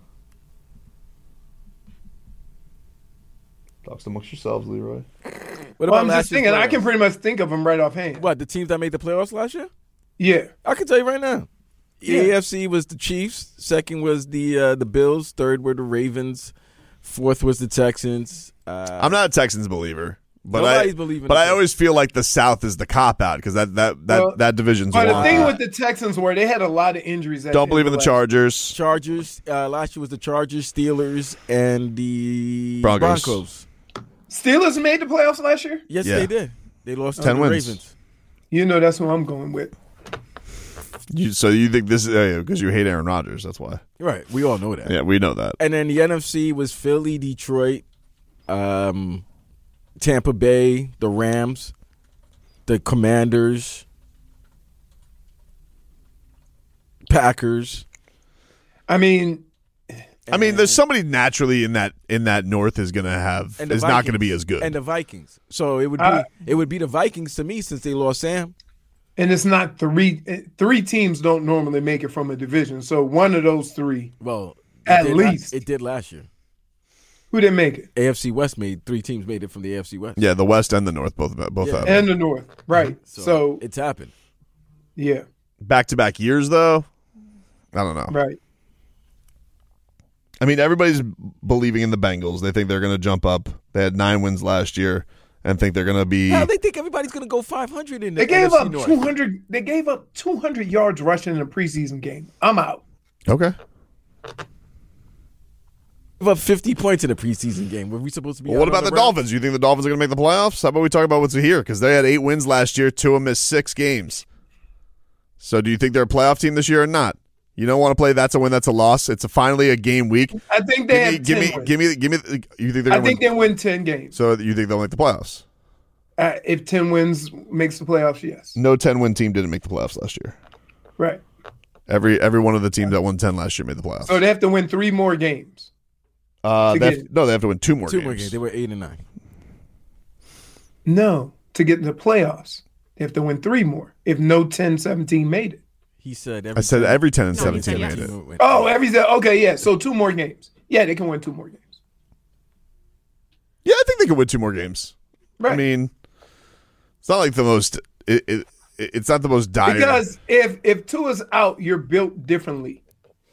Talks amongst yourselves, Leroy. What Well, about I'm last just thinking, year's I can playoffs? pretty much think of them right offhand. What, the teams that made the playoffs last year? Yeah. I can tell you right now. Yeah. A F C was the Chiefs. Second was the uh, the Bills. Third were the Ravens. Fourth was the Texans. Uh, I'm not a Texans believer, but Nobody's I believing but the I Texans. always feel like the South is the cop out because that that that Well, that division's But the wonky. thing with the Texans were they had a lot of injuries. At Don't the believe in end the of last- Chargers. Chargers. Uh, last year was the Chargers, Steelers, and the Broncos. Broncos. Steelers made the playoffs last year? Yes, Yeah. they did. They lost to Ten the wins. Ravens. You know that's who I'm going with. You, so you think this is because you hate Aaron Rodgers? That's why. Right. We all know that. Yeah, we know that. And then the N F C was Philly, Detroit, um, Tampa Bay, the Rams, the Commanders, Packers. I mean, I mean, there's somebody naturally in that in that North is going to have and the is not going to Vikings. be as good. And the Vikings. So it would be Uh, it would be the Vikings to me since they lost Sam. and it's not three. Three teams don't normally make it from a division. So one of those three, Well, it at did la- least, it did last year. who didn't make it? A F C West made three teams made it from the A F C West. yeah, the West and the North both both Yeah. have And the North, right? So, So, it's happened. yeah, back to back years though. I don't know. right. I mean, everybody's believing in the Bengals. They think they're going to jump up. They had nine wins last year, and think they're going to be. Hell, they think everybody's going to go five hundred in the They gave N F C up North. two hundred. They gave up two hundred yards rushing in a preseason game. I'm out. Okay. Give up fifty points in a preseason game. Were we supposed to be? Well, out what on about the Rams? Dolphins? You think the Dolphins are going to make the playoffs? How about we talk about what's here? Because they had eight wins last year. Tua missed six games. So do you think they're a playoff team this year or not? You don't want to play that's a win, that's a loss. It's a finally a game week. I think they Give me, have give me, ten give me, wins. give me. You think they're I going to think win? they win ten games. So you think they'll make the playoffs? Uh, if ten wins makes the playoffs, yes. No ten win team didn't make the playoffs last year. Right. Every every one of the teams that won ten last year made the playoffs. So they have to win three more games. Uh, to they get have, no, they have to win two more Two games. more games. They were eight and nine. No, to get in the playoffs, they have to win three more. If no ten, seventeen made it. He said. Every I said time- every ten and No, he said seventeen yes. made it. Oh, every okay, yeah. So two more games. Yeah, they can win two more games. Yeah, I think they could win two more games. Right. I mean, it's not like the most. It, it it's not the most dire. Because if if Tua's out, you're built differently.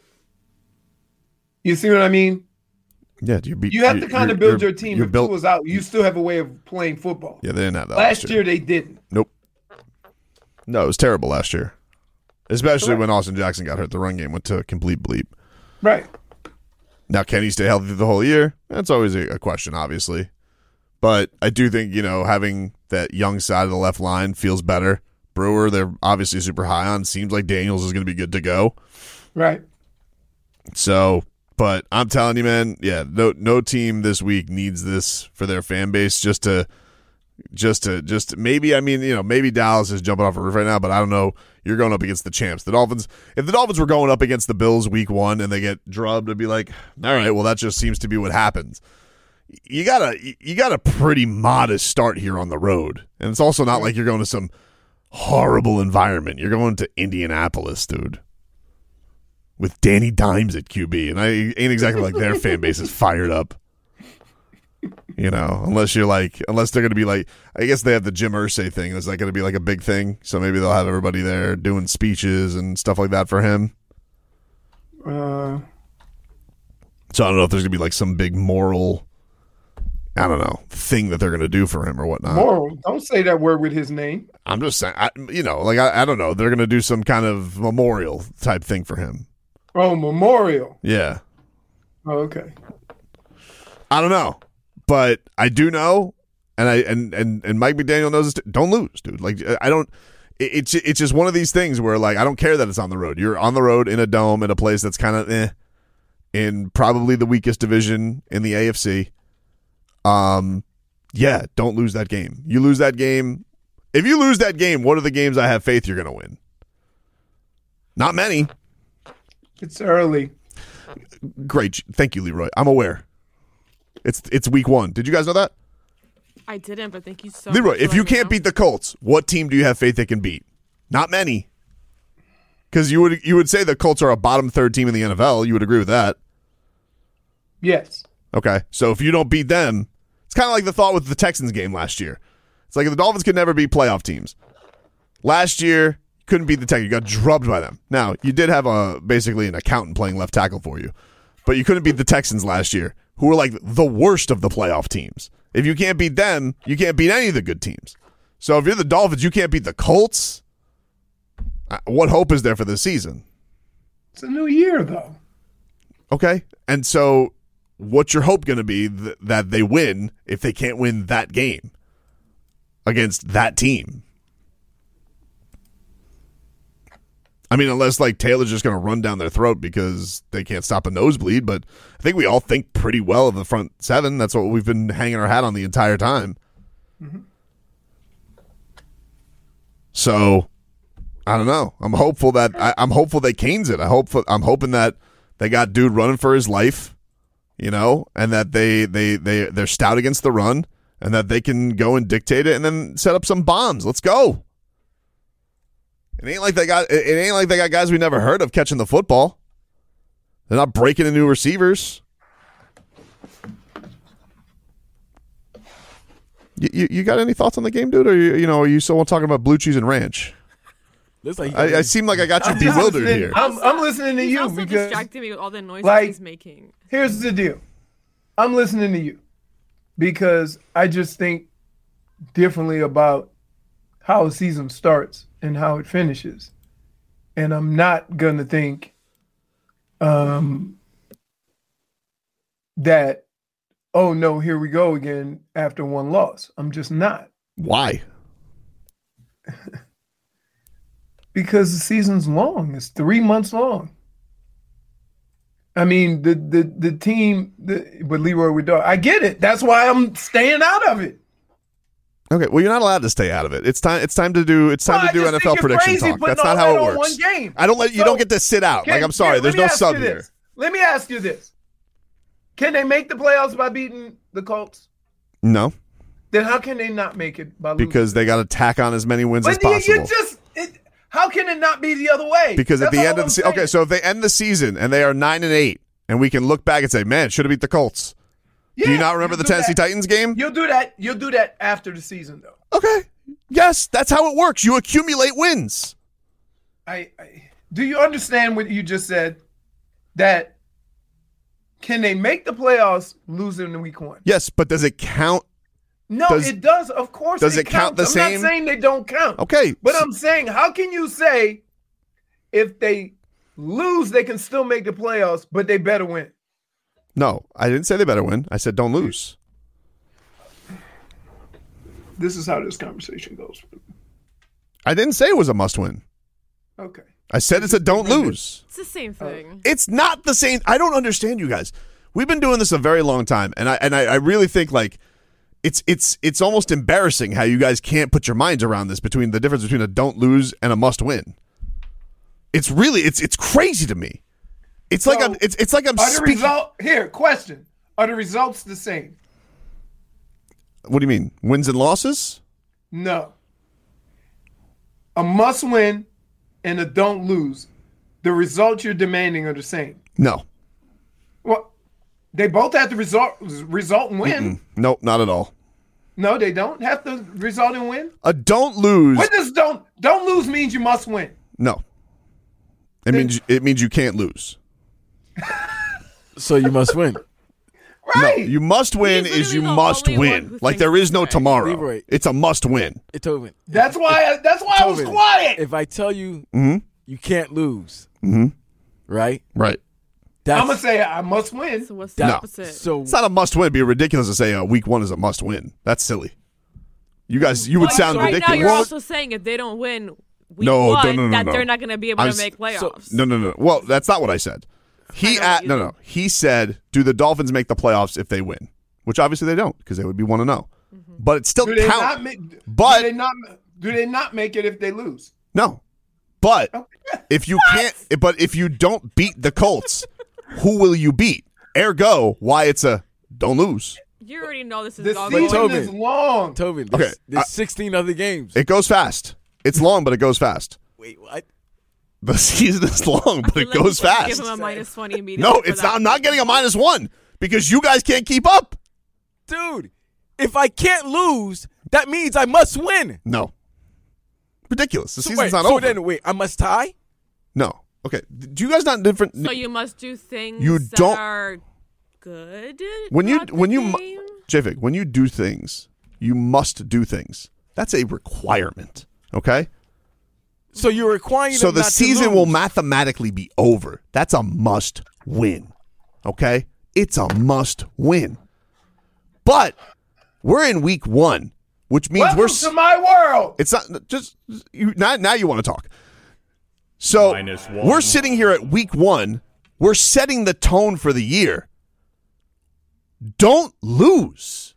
You see what I mean? yeah, you beat. You have you- to kind you're- of build you're- your team. You're If built. Tua's out, you still have a way of playing football. Yeah, they didn't have that Last last year they didn't. Nope. No, it was terrible last year, especially Correct. when Austin Jackson got hurt. The run game went to a complete bleep. Right. Now, can he stay healthy the whole year? That's always a, a question, obviously. But I do think, you know, having that young side of the left line feels better. Brewer, they're obviously super high on. Seems like Daniels is going to be good to go. Right. So, but I'm telling you, man, yeah, no no team this week needs this for their fan base just to just to just maybe I mean, you know, maybe Dallas is jumping off a roof right now, but I don't know. You're going up against the champs. The Dolphins, if the Dolphins were going up against the Bills week one and they get drubbed, it'd be like, all right, well, that just seems to be what happens. You got a you got a pretty modest start here on the road. And it's also not like you're going to some horrible environment. You're going to Indianapolis, dude, with Danny Dimes at Q B, and I ain't exactly like their fan base is fired up. You know, unless you're like, unless they're going to be like, I guess they have the Jim Irsay thing. Is that going to be like a big thing? So maybe they'll have everybody there doing speeches and stuff like that for him. Uh, so I don't know if there's going to be like some big moral, I don't know, thing that they're going to do for him or whatnot. moral. Don't say that word with his name. I'm just saying, I, you know, like, I, I don't know. They're going to do some kind of memorial type thing for him. Oh, memorial. Yeah. Oh, okay. I don't know. But I do know, and I and, and, and Mike McDaniel knows this too, don't lose, dude. Like, I don't it, it's it's just one of these things where, like, I don't care that it's on the road. You're on the road in a dome in a place that's kind of eh, in probably the weakest division in the A F C. Um, yeah, don't lose that game. You lose that game. If you lose that game, what are the games I have faith you're going to win? Not many. It's early. Great. Thank you, Leroy. I'm aware. It's it's week one. Did you guys know that? I didn't, but thank you so Leroy, much. if you can't beat the Colts, what team do you have faith they can beat? Not many. Because you would you would say the Colts are a bottom third team in the N F L. You would agree with that. Yes. Okay. So if you don't beat them, it's kind of like the thought with the Texans game last year. It's like the Dolphins could never beat playoff teams. Last year, you couldn't beat the Texans. You got drubbed by them. Now, you did have a basically an accountant playing left tackle for you. But you couldn't beat the Texans last year, who were like the worst of the playoff teams. If you can't beat them, you can't beat any of the good teams. So if you're the Dolphins, you can't beat the Colts. What hope is there for this season? It's a new year, though. Okay. And so what's your hope going to be th- that they win if they can't win that game against that team? I mean, unless like Taylor's just going to run down their throat because they can't stop a nosebleed. But I think we all think pretty well of the front seven. That's what we've been hanging our hat on the entire time. Mm-hmm. So I don't know. I'm hopeful that I, I'm hopeful they canes it. I hope I'm hoping that they got dude running for his life, you know, and that they they they they're stout against the run, and that they can go and dictate it, and then set up some bombs. Let's go. It ain't like they got it ain't like they got guys we never heard of catching the football. They're not breaking into new receivers. You, you you got any thoughts on the game, dude? Or you, you know, are you still talking about blue cheese and ranch? Like I, I seem like I got you I'm bewildered listening- here. I'm, I'm listening to He's you also because distracting me with all the noises like, he's making. here's the deal. I'm listening to you because I just think differently about how a season starts and how it finishes. And I'm not going to think um, that, oh, no, here we go again after one loss. I'm just not. Why? Because the season's long. It's three months long. I mean, the the the team, the, with Leroy Widar, I get it. That's why I'm staying out of it. Okay, well, you're not allowed to stay out of it. It's time. It's time to do. It's time Well, to do I just N F L think you're prediction crazy talk. putting That's not all how that it on works. one game. I don't let you So, don't get to sit out. Can- like I'm sorry. here, There's let me no ask you sub this. here. Let me ask you this: can they make the playoffs by beating the Colts? No, Then how can they not make it by losing? because they got to tack on as many wins But as you, possible. you just it, how can it not be the other way? Because at That's the all end of I'm the season, saying. okay, so if they end the season and they are nine and eight, and we can look back and say, man, should have beat the Colts. Do you Yeah, not remember you'll the do Tennessee that. Titans game? You'll do that. You'll do that after the season, though. Okay. Yes, that's how it works. You accumulate wins. I, I do you understand what you just said? That can they make the playoffs losing in week one? Yes, but does it count? No, Does- it does. Of course, does it count the counts. same? I'm not saying they don't count. Okay. But I'm saying, how can you say if they lose, they can still make the playoffs, but they better win? No, I didn't say they better win. I said don't lose. this is how this conversation goes. I didn't say it was a must-win. Okay. I said it's a don't lose. It's the same thing. It's not the same. I don't understand you guys. We've been doing this a very long time, and I and I, I really think like it's it's it's almost embarrassing how you guys can't put your minds around this between the difference between a don't lose and a must win. It's really it's it's crazy to me. It's So, like I'm it's it's like I'm Are the speaking. result here? Question: Are the results the same? What do you mean? Wins and losses? No. A must win and a don't lose. The results you're demanding are the same. No. Well, they both have to result result and win. Mm-mm. Nope, not at all. No, they don't have to result and win. A don't lose. What does don't don't lose means you must win? No. It means it means you can't lose. So you must win. Right. No, you must win He's is you literally the must only one win. who Like thinks there is it's no right. tomorrow. Leroy. It's a must win. It's over. That's why. That's why I was Tobin, quiet. If I tell you Mm-hmm. you can't lose, Mm-hmm. right? Right. That's, I'm gonna say I must win. So what's the that- opposite? So It's not a must win. It'd be ridiculous to say uh, week one is a must win. That's silly. You guys, you would Well, sound right ridiculous. now you're also saying if they don't win week No, one, no, no, no, that no. they're not going to be able I to was- make playoffs. No, no, no. Well, that's not what I said. He know at, what you no, said. no. He said, "Do the Dolphins make the playoffs if they win?" Which obviously they don't because they would be one and zero. But it still Do they count. not make? But- do they not? Do they not make it if they lose? No. But if you can't, but if you don't beat the Colts, who will you beat? Ergo, why it's a don't lose. You already know this is The all season going. Tobin. is long. Tobin, Okay, there's, there's I- sixteen other games. It goes fast. It's long, but it goes fast. Wait, what? The season is long, but I it feel like goes you should fast. Give him a minus twenty immediately. No, for it's that. not. I'm not getting a minus one because you guys can't keep up. Dude, if I can't lose, that means I must win. No. Ridiculous. The So season's wait, not so over. then wait, I must tie? No. Okay. Do you guys not different? So you must do things You that don't- are good. when you throughout the when you mu- game? Javik, when you do things, you must do things. That's a requirement. Okay. So you're requiring So them the not to season will lose. mathematically be over. That's a must win. Okay? It's a must win. But we're in week one, which means Welcome we're to my world. it's not just you now, now you want to talk. So Minus one. we're sitting here at week one. We're setting the tone for the year. Don't lose.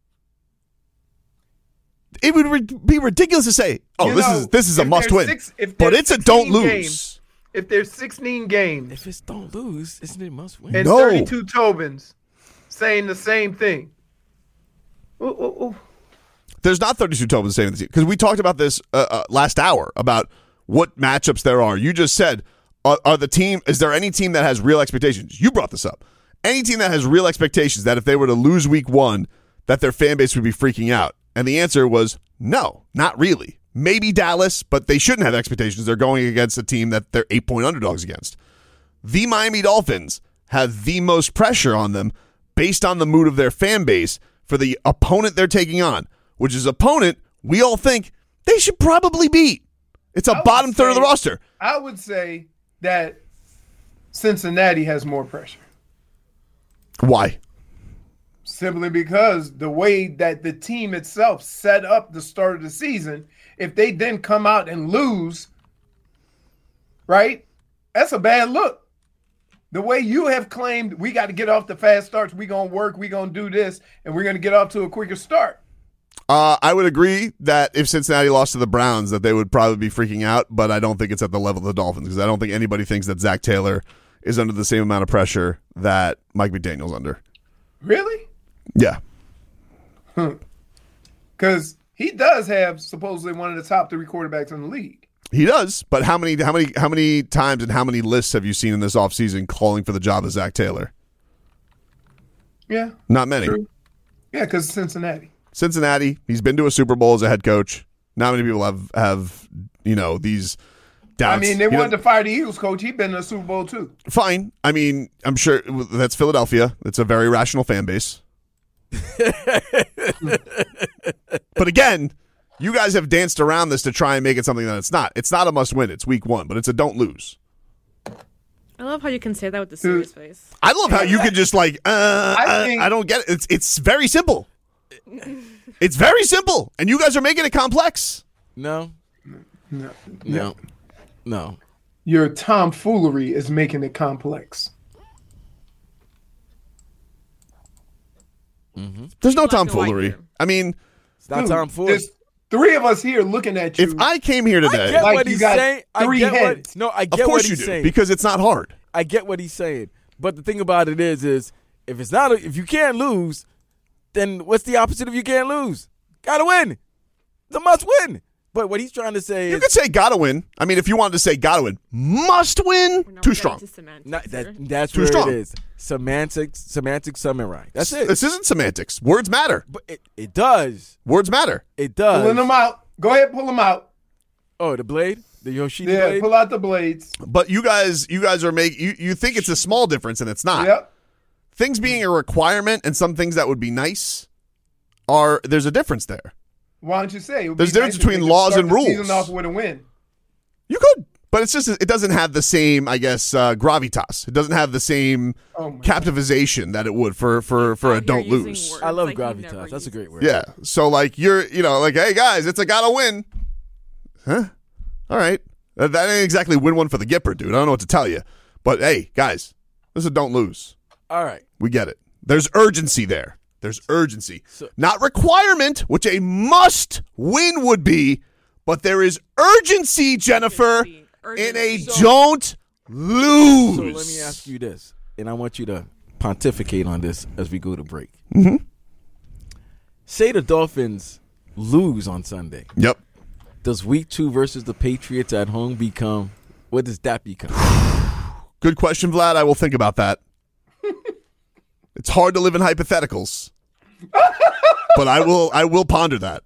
It would re- be ridiculous to say, "Oh, You this know, is this is a if must there's win," six- if but there's it's a don't sixteen lose. games, If there's sixteen games If it's don't lose, isn't it must win? and No. thirty-two Tobins saying the same thing, ooh, ooh, ooh. There's not thirty-two Tobins saving the team because we talked about this uh, uh, last hour about what matchups there are. You just said, are, are the team? Is there any team that has real expectations? You brought this up. Any team that has real expectations that if they were to lose week one, that their fan base would be freaking out, and the answer was no, not really. Maybe Dallas, but they shouldn't have expectations. They're going against a team that they're eight-point underdogs against. The Miami Dolphins have the most pressure on them based on the mood of their fan base for the opponent they're taking on, which is opponent we all think they should probably beat. It's a I would bottom third of the say- roster. I would say that Cincinnati has more pressure Why? simply because the way that the team itself set up the start of the season. If they then come out and lose, right? That's a bad look. The way you have claimed we got to get off the fast starts, we gonna work, we gonna do this, and we're gonna get off to a quicker start. Uh, I would agree that if Cincinnati lost to the Browns, that they would probably be freaking out, but I don't think it's at the level of the Dolphins because I don't think anybody thinks that Zach Taylor is under the same amount of pressure that Mike McDaniel's under. Really? Yeah. Because he does have supposedly one of the top three quarterbacks in the league. He does, but how many how many how many times and how many lists have you seen in this offseason calling for the job of Zach Taylor? Yeah. Not many. True. Yeah, because Cincinnati. Cincinnati, he's been to a Super Bowl as a head coach. Not many people have have, you know, these doubts. I mean, they You know, wanted to fire the Eagles coach. He'd been in the Super Bowl too. fine. I mean, I'm sure that's Philadelphia. It's a very rational fan base. But again, you guys have danced around this to try and make it something that it's not. It's not a must win. It's week one, but it's a don't lose. I love how you can say that with a serious face. I love how you can just like, uh, I I, think- I don't get it. It's, it's very simple. It's very simple, and you guys are making it complex. No. No. No. No. Your tomfoolery is making it complex. Mm-hmm. There's no Black and white tomfoolery. here. I mean, It's not Dude, tomfoolery. there's three of us here looking at you. if I came here I today, get Like what you he's got saying. I three get heads. what. No, I of get course what you he's do, saying. because it's not hard. I get what he's saying. But the thing about it is, is if it's not, a, if you can't lose, then what's the opposite of you can't lose? Gotta win. It's a must win. But what he's trying to say You is, could say gotta win. I mean, if you wanted to say gotta win, must win, We're not too getting strong. to semantics not, that, here. that's Too where strong. it is. Semantics, semantics, samurai. That's it. This isn't semantics. Words matter. But it, it does. Words matter. It does. Pulling them out. Go ahead, pull them out. Oh, the blade, the Yoshida Yeah, blade. pull out the blades. But you guys, you guys are making. You, you think it's a small difference, and it's not. Yep. Things being a requirement and some things that would be nice are there's a difference there. Why don't you say? It would There's be a difference nice if they between could laws start and the rules. Season off with a win. You could, but it's just it doesn't have the same, I guess, uh, gravitas. It doesn't have the same Oh my captivization that it would for for for a Out here don't using lose. words I love like he never gravitas. That's a uses. great word. Yeah. So like you're, you know, like, hey guys, it's a gotta win. Huh? All right. That, that ain't exactly win one for the Gipper, dude. I don't know what to tell you. But hey, guys, this is a don't lose. All right. We get it. There's urgency there. There's urgency. So- Not requirement, which a must win would be, but there is urgency, Jennifer, Urgency. in a Urgency. don't lose. So let me ask you this, and I want you to pontificate on this as we go to break. Mm-hmm. Say the Dolphins lose on Sunday. Yep. Does week two versus the Patriots at home become, what does that become? Good question, Vlad. I will think about that. It's hard to live in hypotheticals, but I will. I will ponder that.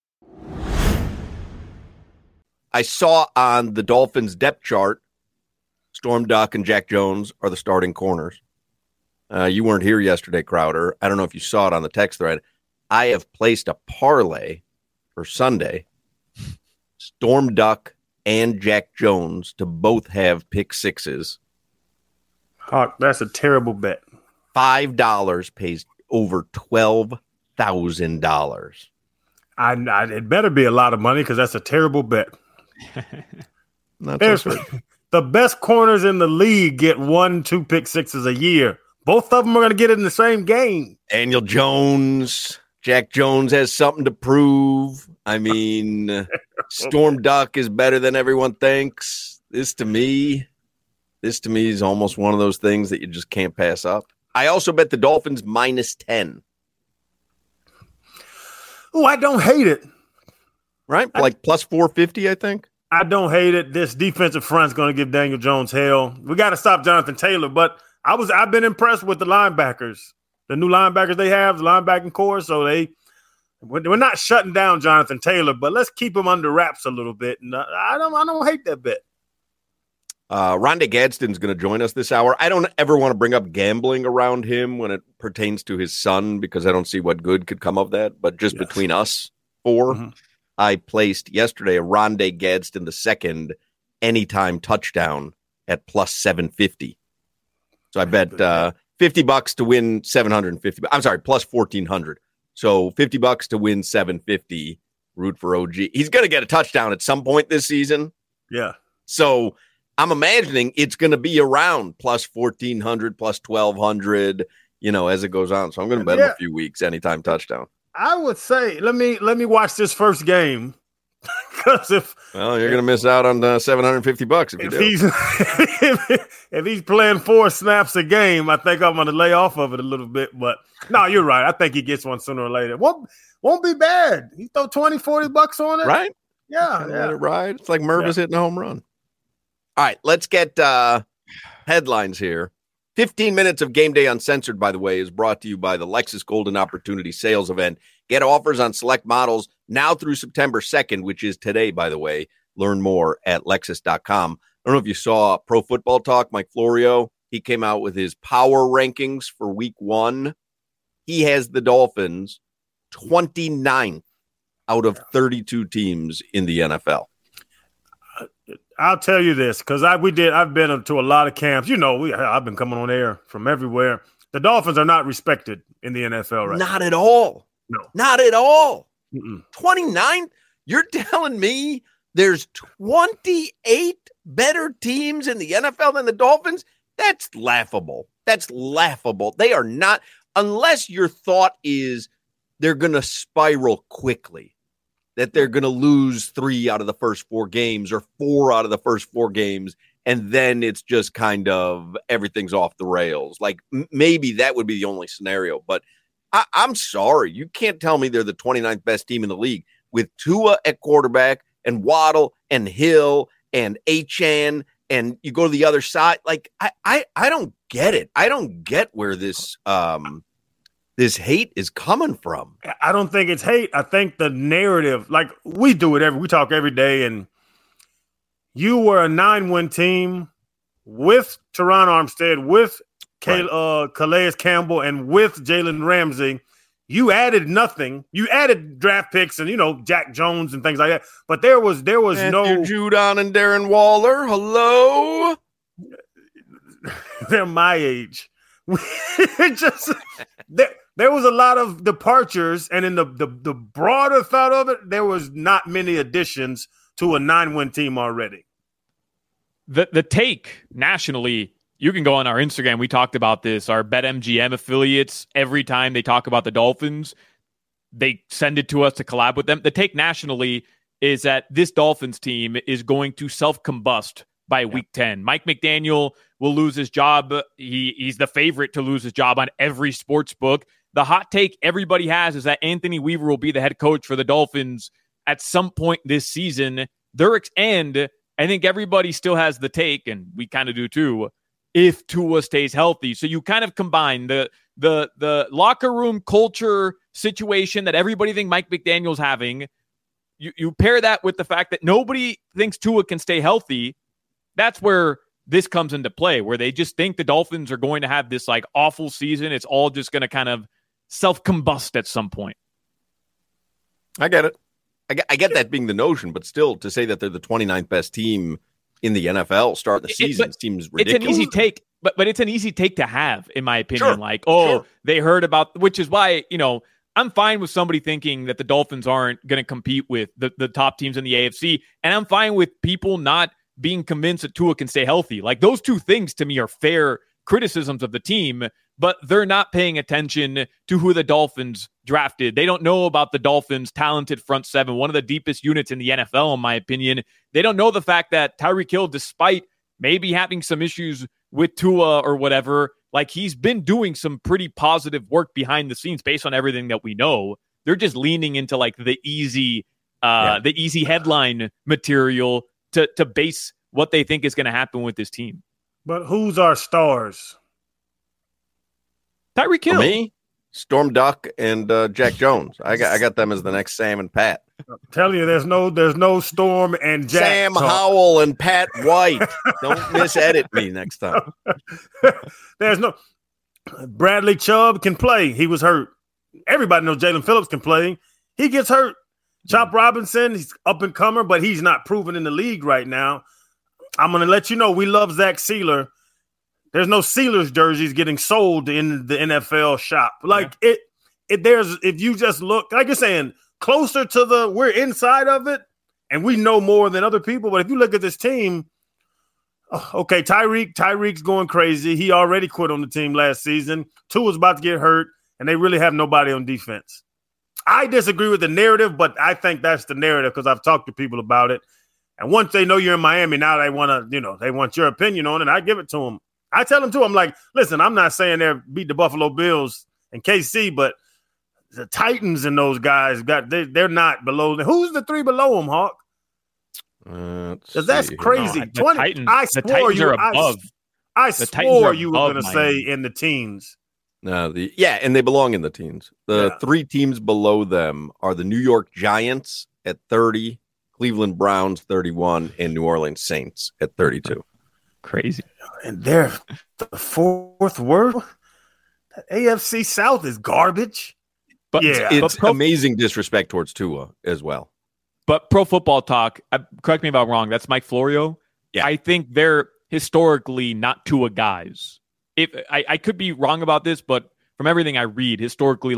I saw on the Dolphins depth chart, Storm Duck and Jack Jones are the starting corners. Uh, you weren't here yesterday, Crowder. I don't know if you saw it on the text thread. I have placed a parlay for Sunday. Storm Duck and Jack Jones to both have pick sixes. Hawk, that's a terrible bet. Five dollars pays over twelve thousand dollars. I, I it better be a lot of money because that's a terrible bet. Not There's- so good. The best corners in the league get one, two pick sixes a year. Both of them are going to get it in the same game. Daniel Jones, Jack Jones has something to prove. I mean, Storm Duck is better than everyone thinks. This to me, this to me is almost one of those things that you just can't pass up. I also bet the Dolphins minus ten. Oh, I don't hate it. Right? Like plus four fifty, I think. I don't hate it. This defensive front's going to give Daniel Jones hell. We got to stop Jonathan Taylor, but I was I've been impressed with the linebackers, the new linebackers they have, the linebacking core. So they we're not shutting down Jonathan Taylor, but let's keep him under wraps a little bit. And I don't I don't hate that bet. Uh, Rondé Gadsden's going to join us this hour. I don't ever want to bring up gambling around him when it pertains to his son because I don't see what good could come of that. But just Yes. between us four, Mhm. I placed yesterday a Rondé Gadsden the second anytime touchdown at plus seven fifty. So I bet uh, fifty bucks to win seven hundred fifty. I'm sorry, plus fourteen hundred. So fifty bucks to win seven fifty. Root for O G. He's going to get a touchdown at some point this season. Yeah. So I'm imagining it's going to be around plus fourteen hundred, plus twelve hundred, you know, as it goes on. So I'm going to bet him Yeah. a few weeks anytime touchdown. I would say let me let me watch this first game because if Well, you're going to miss out on uh, seven hundred fifty bucks if you if do. he's if, if he's playing four snaps a game, I think I'm going to lay off of it a little bit. But no, you're right. I think he gets one sooner or later. Won't won't be bad. He throw twenty, forty bucks on it, Right? Yeah, Kinda yeah. Let it ride. It's like Mervis Yeah. hitting a home run. All right, let's get uh, headlines here. fifteen minutes of Game Day Uncensored, by the way, is brought to you by the Lexus Golden Opportunity Sales Event. Get offers on select models now through September second, which is today, by the way. Learn more at Lexus dot com. I don't know if you saw Pro Football Talk, Mike Florio. He came out with his power rankings for week one. He has the Dolphins twenty-ninth out of thirty-two teams in the N F L. I'll tell you this because I we did I've been to a lot of camps. You know, we I've been coming on air from everywhere. The Dolphins are not respected in the N F L right Not at all. No. Not at all. Mm-mm. twenty-ninth? You're telling me there's twenty-eight better teams in the N F L than the Dolphins? That's laughable. That's laughable. They are not, unless your thought is they're going to spiral quickly, that they're going to lose three out of the first four games or four out of the first four games, and then it's just kind of everything's off the rails. Like m- maybe that would be the only scenario, but I- I'm sorry. You can't tell me they're the twenty-ninth best team in the league with Tua at quarterback and Waddle and Hill and Achane, and you go to the other side. Like I, I, I don't get it. I don't get where this um this hate is coming from. I don't think it's hate. I think the narrative, like we do it every, we talk every day, and you were a nine-win team with Teron Armstead, with Kay, Right. uh, Calais Campbell, and with Jalen Ramsey. You added nothing. You added draft picks and, you know, Jack Jones and things like that. But there was there was Matthew no Judon and Darren Waller. Hello. they're my age. It just there, there was a lot of departures, and in the, the the broader thought of it, there was not many additions to a nine-win team already. The the take nationally, you can go on our Instagram. We talked about this. Our BetMGM affiliates, every time they talk about the Dolphins, they send it to us to collab with them. The take nationally is that this Dolphins team is going to self-combust by yeah. week ten. Mike McDaniel will lose his job. He He's the favorite to lose his job on every sports book. The hot take everybody has is that Anthony Weaver will be the head coach for the Dolphins at some point this season. Their end, I think everybody still has the take, and we kind of do too, if Tua stays healthy. So you kind of combine the the the locker room culture situation that everybody think Mike McDaniel's having. You you pair that with the fact that nobody thinks Tua can stay healthy. That's where this comes into play, where they just think the Dolphins are going to have this like awful season. It's all just going to kind of self-combust at some point. I get it. I get, I get that being the notion, but still to say that they're the twenty-ninth best team in the N F L start the season it, seems ridiculous. It's an easy take, but but it's an easy take to have, in my opinion. Sure, like, oh, sure. they heard about, which is why, you know, I'm fine with somebody thinking that the Dolphins aren't going to compete with the, the top teams in the A F C. And I'm fine with people not being convinced that Tua can stay healthy. Like, those two things to me are fair criticisms of the team, but they're not paying attention to who the Dolphins drafted. They don't know about the Dolphins' talented front seven, one of the deepest units in the N F L, in my opinion. They don't know the fact that Tyreek Hill, despite maybe having some issues with Tua or whatever, like, he's been doing some pretty positive work behind the scenes based on everything that we know. They're just leaning into like the easy, uh, yeah. the easy headline material to to base what they think is going to happen with this team. But who's our stars? Tyreek Hill. For me, Storm Duck and uh, Jack Jones. I got I got them as the next Sam and Pat. I'm telling you, there's no there's no Storm and Jack. Sam talk. Howell and Pat White. Don't misedit me next time. There's no Bradley Chubb can play. He was hurt. Everybody knows Jalen Phillips can play. He gets hurt. Chop Robinson, he's up and comer, but he's not proven in the league right now. I'm going to let you know we love Zach Sealer. There's no Steelers jerseys getting sold in the N F L shop. Like yeah. it, it. There's if you just look, like you're saying, closer to the we're inside of it, and we know more than other people. But if you look at this team, okay, Tyreek, Tyreek's going crazy. He already quit on the team last season. Tua's about to get hurt, and they really have nobody on defense. I disagree with the narrative, but I think that's the narrative because I've talked to people about it. And once they know you're in Miami, now they want to, you know, they want your opinion on it. I give it to them. I tell them too. I'm like, listen, I'm not saying they're beat the Buffalo Bills and K C, but the Titans and those guys got they they're not below. Who's the three below them, Hawk? Because uh, that's see. crazy. No, twenty. Titans, I swore the Titans you. are above. I, I the swore you were going to Miami. say in the teens. No, the yeah, and they belong in the teens. The Yeah. three teams below them are the New York Giants at thirty, Cleveland Browns thirty-one, and New Orleans Saints at thirty-two. Crazy. And they're the fourth word. The A F C South is garbage. But yeah, It's but pro, amazing disrespect towards Tua as well. but Pro Football Talk, uh, correct me if I'm wrong, that's Mike Florio. Yeah. I think they're historically not Tua guys. If I, I could be wrong about this, but from everything I read, historically, like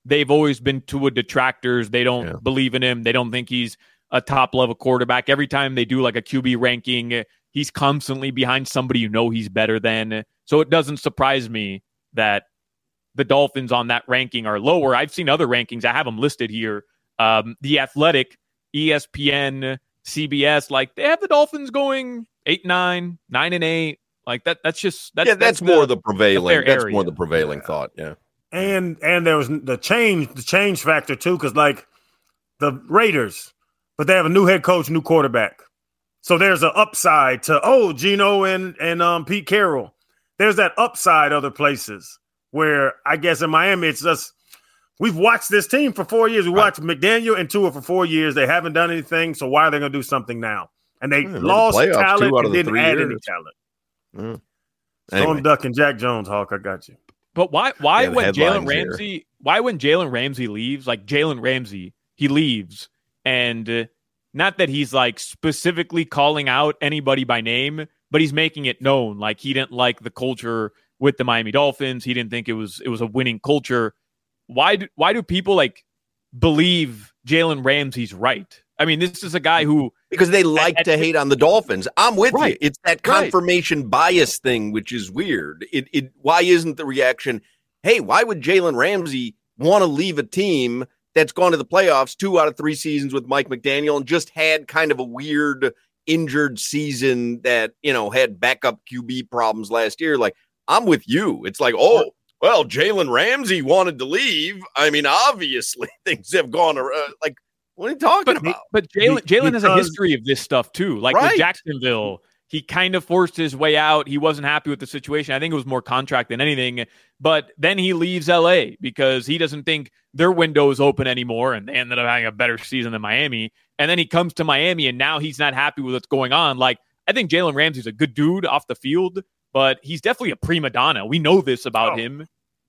they've always been Tua detractors. They don't Yeah. believe in him. They don't think he's a top-level quarterback. Every time they do like a Q B ranking, he's constantly behind somebody you know he's better than. So it doesn't surprise me that the Dolphins on that ranking are lower. I've seen other rankings. I have them listed here. Um, the Athletic, E S P N, C B S, like they have the Dolphins going eight, nine, nine and eight. Like that. That's just that's yeah, that's, that's more the, the prevailing. the That's area. more the prevailing thought. Yeah, And and there was the change, the change factor too, because like the Raiders, but they have a new head coach, new quarterback. So there's an upside to oh Geno and and um, Pete Carroll. There's that upside other places where I guess in Miami it's just we've watched this team for four years. We watched McDaniel and Tua for four years. They haven't done anything, so why are they going to do something now? And they Yeah, lost the playoffs talent two out and of the didn't three add years. any talent. Mm. Storm Anyway. Duck and Jack Jones, Hawk. I got you. But why? Why Yeah, the when Jalen headlines here. Ramsey? Why when Jalen Ramsey leaves? Like Jalen Ramsey, he leaves, and uh, not that he's like specifically calling out anybody by name, but he's making it known. Like he didn't like the culture with the Miami Dolphins. He didn't think it was it was a winning culture. Why do why do people like believe Jalen Ramsey's right? I mean, this is a guy who because they like at- to hate on the Dolphins. I'm with Right. you. It's that Right. confirmation bias thing, which is weird. It, it why isn't the reaction? Hey, why would Jalen Ramsey want to leave a team that's gone to the playoffs two out of three seasons with Mike McDaniel and just had kind of a weird injured season that, you know, had backup Q B problems last year? Like, I'm with you. It's like, oh, well, Jalen Ramsey wanted to leave. I mean, obviously things have gone around. Like, what are you talking But, about? but Jalen Jalen has a Because- history of this stuff too. Like Right. with Jacksonville, he kind of forced his way out. He wasn't happy with the situation. I think it was more contract than anything. But then he leaves L A because he doesn't think their window is open anymore, and they ended up having a better season than Miami. And then he comes to Miami, and now he's not happy with what's going on. Like I think Jalen Ramsey's a good dude off the field, but he's definitely a prima donna. We know this about Oh. him.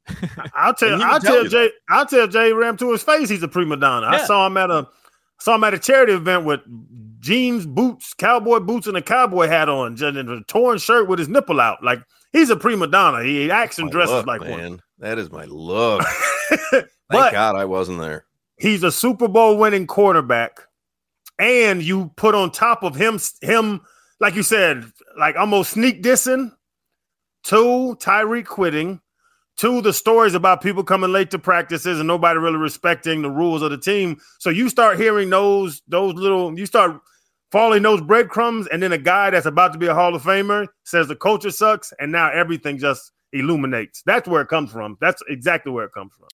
I'll tell And he I'll would tell tell you Jay I'll tell Jay Ram to his face he's a prima donna. I Yeah. saw him at a saw him at a charity event with jeans, boots, cowboy boots, and a cowboy hat on, and a torn shirt with his nipple out. Like he's a prima donna. He acts and My dresses look, like man. one. That is my look. But Thank God I wasn't there. he's a Super Bowl winning quarterback, and you put on top of him him like you said, like almost sneak dissing. Two, Tyreek quitting. Two, the stories about people coming late to practices and nobody really respecting the rules of the team. So you start hearing those those little, you start falling those breadcrumbs, and then a guy that's about to be a Hall of Famer says the culture sucks, and now everything just illuminates. That's where it comes from. That's exactly where it comes from.